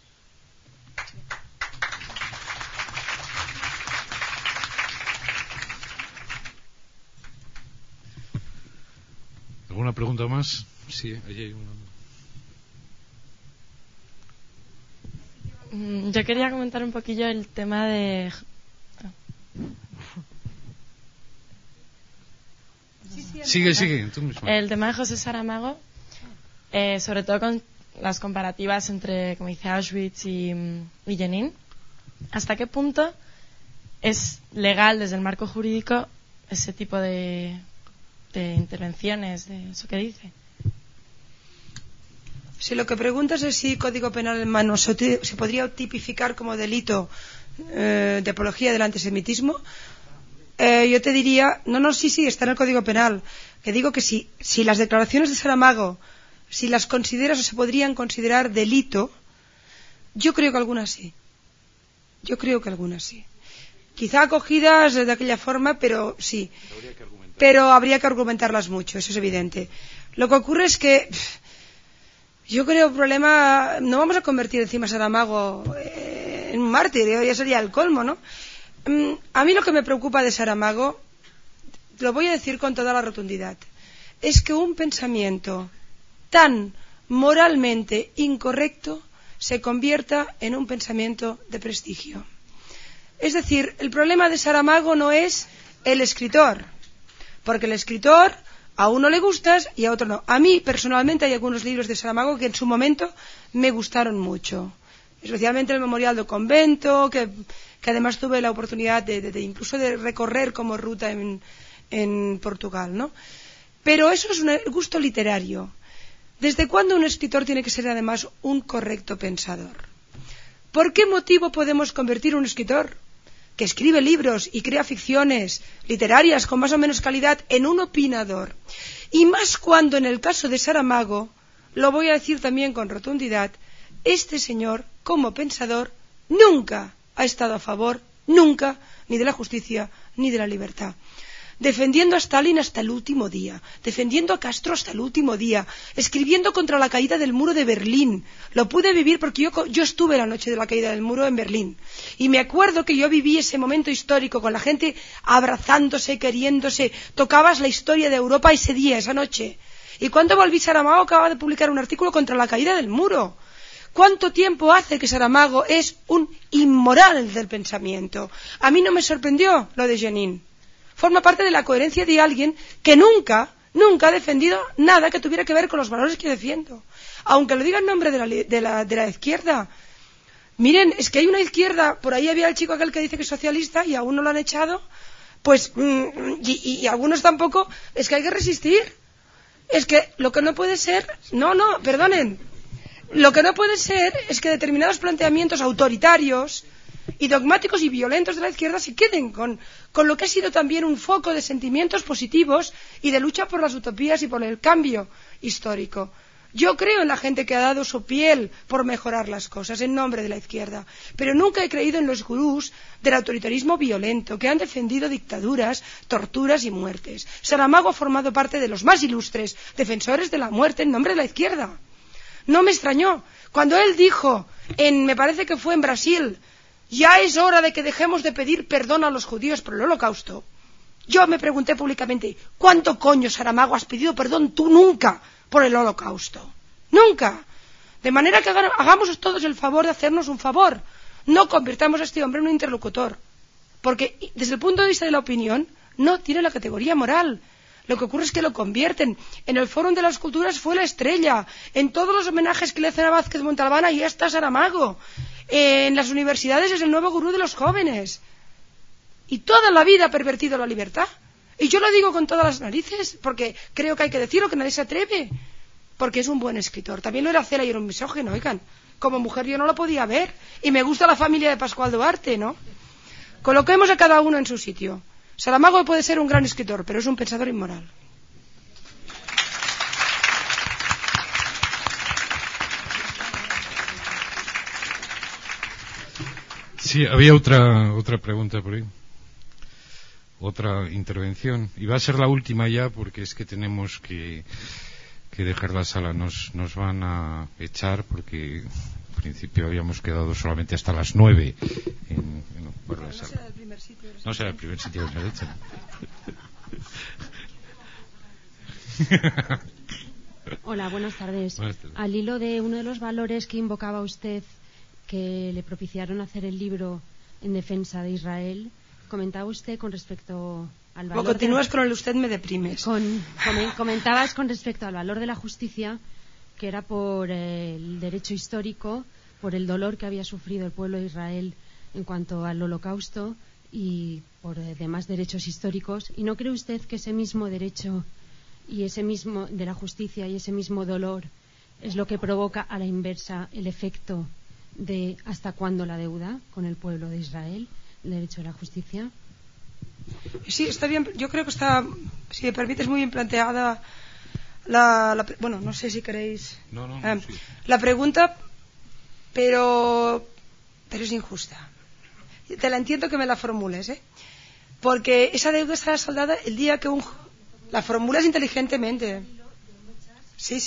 A: ¿Alguna pregunta más? Sí, allí hay una.
J: Yo quería comentar un poquillo el tema de...
A: Sigue, tú mismo.
J: El tema de José Saramago, sobre todo con las comparativas entre, como dice, Auschwitz y Jenin. ¿Hasta qué punto es legal desde el marco jurídico ese tipo de intervenciones, de eso que dice?
B: Si lo que preguntas es si Código Penal en mano se podría tipificar como delito de apología del antisemitismo, yo te diría, sí, está en el Código Penal. Que digo que si las declaraciones de Saramago, si las consideras o se podrían considerar delito, yo creo que algunas sí. Quizá acogidas de aquella forma, pero sí. Pero habría que argumentarlas mucho, eso es evidente. Lo que ocurre es que yo creo el problema, no vamos a convertir encima a Saramago en un mártir, ya sería el colmo, ¿no? A mí lo que me preocupa de Saramago, lo voy a decir con toda la rotundidad, es que un pensamiento tan moralmente incorrecto se convierta en un pensamiento de prestigio. Es decir, el problema de Saramago no es el escritor, porque el escritor a uno le gustas y a otro no. A mí personalmente hay algunos libros de Saramago que en su momento me gustaron mucho, especialmente el Memorial do Convento, que además tuve la oportunidad de incluso de recorrer como ruta en Portugal, ¿no? Pero eso es un gusto literario. ¿Desde cuándo un escritor tiene que ser además un correcto pensador? ¿Por qué motivo podemos convertir a un escritor que escribe libros y crea ficciones literarias con más o menos calidad en un opinador? Y más cuando en el caso de Saramago, lo voy a decir también con rotundidad, este señor como pensador nunca ha estado a favor, nunca, ni de la justicia, ni de la libertad. Defendiendo a Stalin hasta el último día, defendiendo a Castro hasta el último día, escribiendo contra la caída del muro de Berlín. Lo pude vivir porque yo estuve la noche de la caída del muro en Berlín. Y me acuerdo que yo viví ese momento histórico con la gente abrazándose, queriéndose. Tocabas la historia de Europa ese día, esa noche. Y cuando volví, Saramago acaba de publicar un artículo contra la caída del muro. ¿Cuánto tiempo hace que Saramago es un inmoral del pensamiento? A mí no me sorprendió lo de Jenin. Forma parte de la coherencia de alguien que nunca ha defendido nada que tuviera que ver con los valores que defiendo. Aunque lo diga en nombre de la izquierda. Miren, es que hay una izquierda, por ahí había el chico aquel que dice que es socialista y aún no lo han echado, pues, y algunos tampoco, es que hay que resistir. Es que lo que no puede ser, perdonen, lo que no puede ser es que determinados planteamientos autoritarios y dogmáticos y violentos de la izquierda se queden con lo que ha sido también un foco de sentimientos positivos y de lucha por las utopías y por el cambio histórico. Yo creo en la gente que ha dado su piel por mejorar las cosas en nombre de la izquierda, pero nunca he creído en los gurús del autoritarismo violento que han defendido dictaduras, torturas y muertes. Saramago ha formado parte de los más ilustres defensores de la muerte en nombre de la izquierda. No me extrañó cuando él dijo, me parece que fue en Brasil, ya es hora de que dejemos de pedir perdón a los judíos por el Holocausto. Yo me pregunté públicamente, ¿cuánto coño, Saramago, has pedido perdón tú nunca por el Holocausto? Nunca. De manera que hagamos todos el favor de hacernos un favor. No convirtamos a este hombre en un interlocutor. Porque desde el punto de vista de la opinión, no tiene la categoría moral. Lo que ocurre es que lo convierten. En el Fórum de las Culturas fue la estrella. En todos los homenajes que le hacen a Vázquez Montalbán, ahí está Saramago. En las universidades es el nuevo gurú de los jóvenes. Y toda la vida ha pervertido la libertad. Y yo lo digo con todas las narices, porque creo que hay que decirlo, que nadie se atreve. Porque es un buen escritor. También lo era Cela y era un misógino, oigan. Como mujer yo no lo podía ver. Y me gusta la familia de Pascual Duarte, ¿no? Coloquemos a cada uno en su sitio. Saramago puede ser un gran escritor, pero es un pensador inmoral.
A: Sí, había otra pregunta por ahí. Otra intervención. Y va a ser la última ya, porque es que tenemos que dejar la sala. Nos van a echar porque en principio habíamos quedado solamente hasta las 9 en la sala. No será el primer sitio que nos echan.
K: Hola, buenas tardes. Al hilo de uno de los valores que invocaba usted, que le propiciaron hacer el libro en defensa de Israel, comentaba usted con respecto al valor...
B: O continúas con el usted me deprimes.
K: Comentabas con respecto al valor de la justicia, que era por el derecho histórico, por el dolor que había sufrido el pueblo de Israel en cuanto al Holocausto y por demás derechos históricos. ¿Y no cree usted que ese mismo derecho y ese mismo de la justicia y ese mismo dolor es lo que provoca a la inversa el efecto de hasta cuándo la deuda con el pueblo de Israel, el derecho a la justicia?
B: Sí, está bien. Yo creo que está, si me permites, muy bien planteada bueno, no sé si queréis
A: sí.
B: La pregunta, pero es injusta. Te la entiendo que me la formules, porque esa deuda estará saldada el día que la formulas inteligentemente. Sí.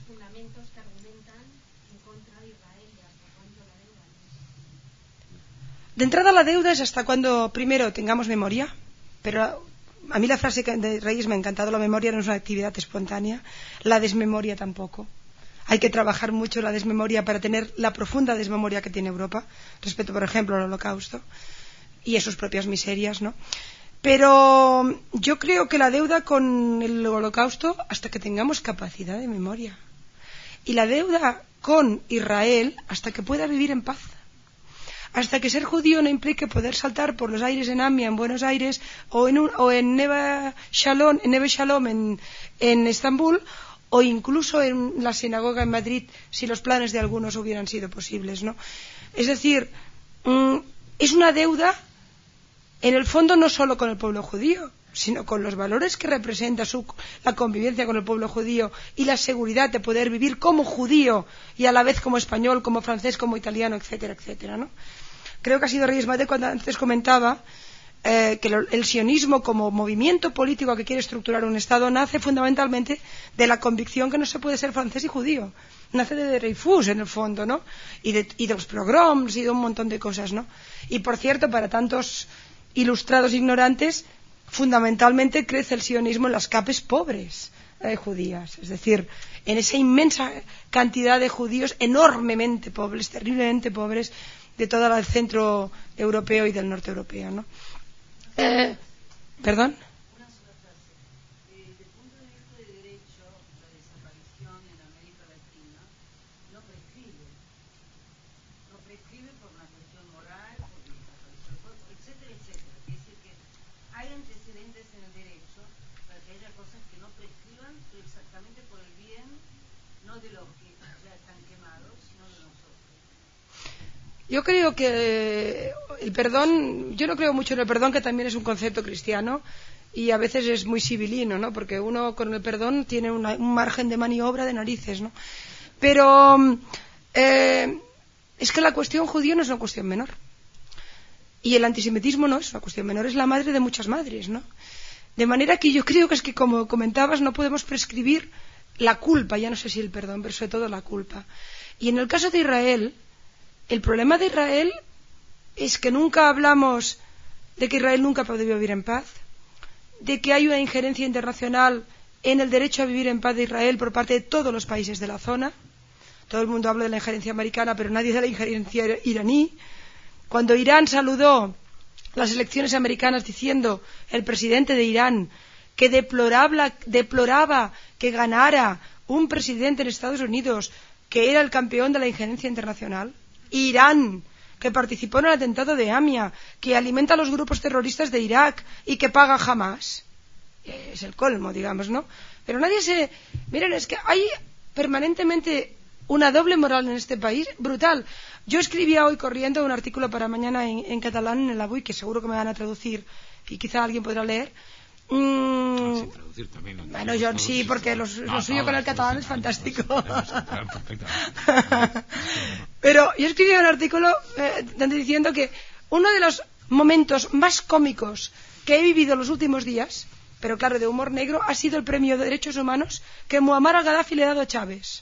B: De entrada, la deuda es hasta cuando primero tengamos memoria, pero a mí la frase de Reyes me ha encantado: la memoria no es una actividad espontánea, la desmemoria tampoco. Hay que trabajar mucho la desmemoria para tener la profunda desmemoria que tiene Europa respecto, por ejemplo, al Holocausto y a sus propias miserias, ¿no? Pero yo creo que la deuda con el Holocausto hasta que tengamos capacidad de memoria, y la deuda con Israel hasta que pueda vivir en paz, hasta que ser judío no implique poder saltar por los aires en Amia, en Buenos Aires, o en Neve Shalom en Estambul, o incluso en la sinagoga en Madrid, si los planes de algunos hubieran sido posibles, ¿no? Es decir, es una deuda, en el fondo, no solo con el pueblo judío, sino con los valores que representa la convivencia con el pueblo judío y la seguridad de poder vivir como judío y a la vez como español, como francés, como italiano, etcétera, etcétera, ¿no? Creo que ha sido Reyes Mate cuando antes comentaba el sionismo como movimiento político que quiere estructurar un Estado nace fundamentalmente de la convicción que no se puede ser francés y judío. Nace de Dreyfus, en el fondo, ¿no? Y de los pogroms y de un montón de cosas, ¿no? Y, por cierto, para tantos ilustrados ignorantes, fundamentalmente crece el sionismo en las capes pobres judías. Es decir, en esa inmensa cantidad de judíos enormemente pobres, terriblemente pobres, de todo el centro europeo y del norte europeo, ¿no? ¿Perdón? Yo creo que el perdón, yo no creo mucho en el perdón, que también es un concepto cristiano y a veces es muy civilino, ¿no? Porque uno con el perdón tiene un margen de maniobra de narices, ¿no? Pero es que la cuestión judía no es una cuestión menor. Y el antisemitismo no es una cuestión menor, es la madre de muchas madres, ¿no? De manera que yo creo que es que, como comentabas, no podemos prescribir la culpa, ya no sé si el perdón, pero sobre todo la culpa. Y en el caso de Israel, el problema de Israel es que nunca hablamos de que Israel nunca puede vivir en paz, de que hay una injerencia internacional en el derecho a vivir en paz de Israel por parte de todos los países de la zona. Todo el mundo habla de la injerencia americana, pero nadie de la injerencia iraní. Cuando Irán saludó las elecciones americanas diciendo el presidente de Irán que deploraba que ganara un presidente en Estados Unidos que era el campeón de la injerencia internacional, Irán, que participó en el atentado de Amia, que alimenta a los grupos terroristas de Irak y que paga Hamas. Es el colmo, digamos, ¿no? Pero nadie se... Miren, es que hay permanentemente una doble moral en este país brutal. Yo escribía hoy corriendo un artículo para mañana en catalán en el Avui, que seguro que me van a traducir y quizá alguien podrá leer. Bueno, John, sí, porque lo suyo con el catalán es fantástico. Pero yo escribí un artículo diciendo que uno de los momentos más cómicos que he vivido en los últimos días, pero claro, de humor negro, ha sido el premio de Derechos Humanos que Muammar al-Gaddafi le ha dado a Chávez.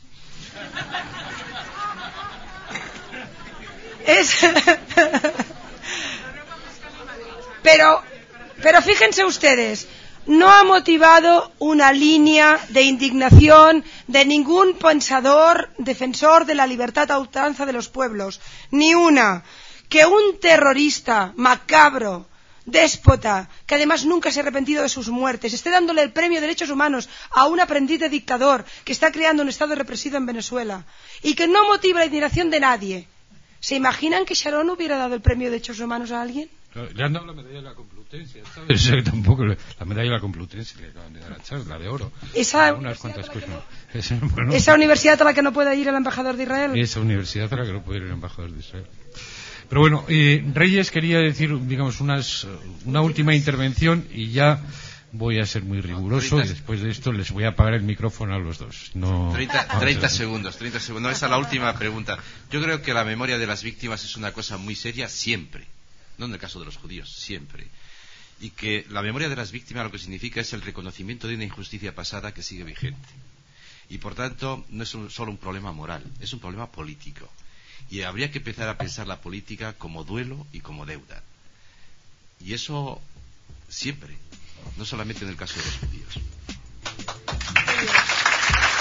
B: Pero fíjense ustedes, no ha motivado una línea de indignación de ningún pensador defensor de la libertad a ultranza de los pueblos, ni una. Que un terrorista macabro, déspota, que además nunca se ha arrepentido de sus muertes, esté dándole el premio de Derechos Humanos a un aprendiz de dictador que está creando un estado represivo en Venezuela y que no motiva la indignación de nadie. ¿Se imaginan que Sharon hubiera dado el premio de Derechos Humanos a alguien?
A: Le han dado la medalla de la Complutense, ¿sabes? Tampoco la medalla de la Complutense le acaban de dar a Chávez, la de oro. Unas cuantas cosas.
B: Esa universidad a la que no puede ir el embajador de Israel.
A: Esa universidad a la que no puede ir el embajador de Israel. Pero bueno, Reyes quería decir, digamos, una última intervención y ya voy a ser muy riguroso y después de esto les voy a apagar el micrófono a los dos.
C: 30 segundos. Esa es la última pregunta. Yo creo que la memoria de las víctimas es una cosa muy seria siempre. No en el caso de los judíos, siempre. Y que la memoria de las víctimas lo que significa es el reconocimiento de una injusticia pasada que sigue vigente. Y por tanto, no es solo un problema moral, es un problema político. Y habría que empezar a pensar la política como duelo y como deuda. Y eso siempre, no solamente en el caso de los judíos.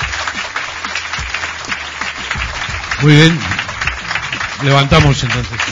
A: Muy bien. Levantamos entonces.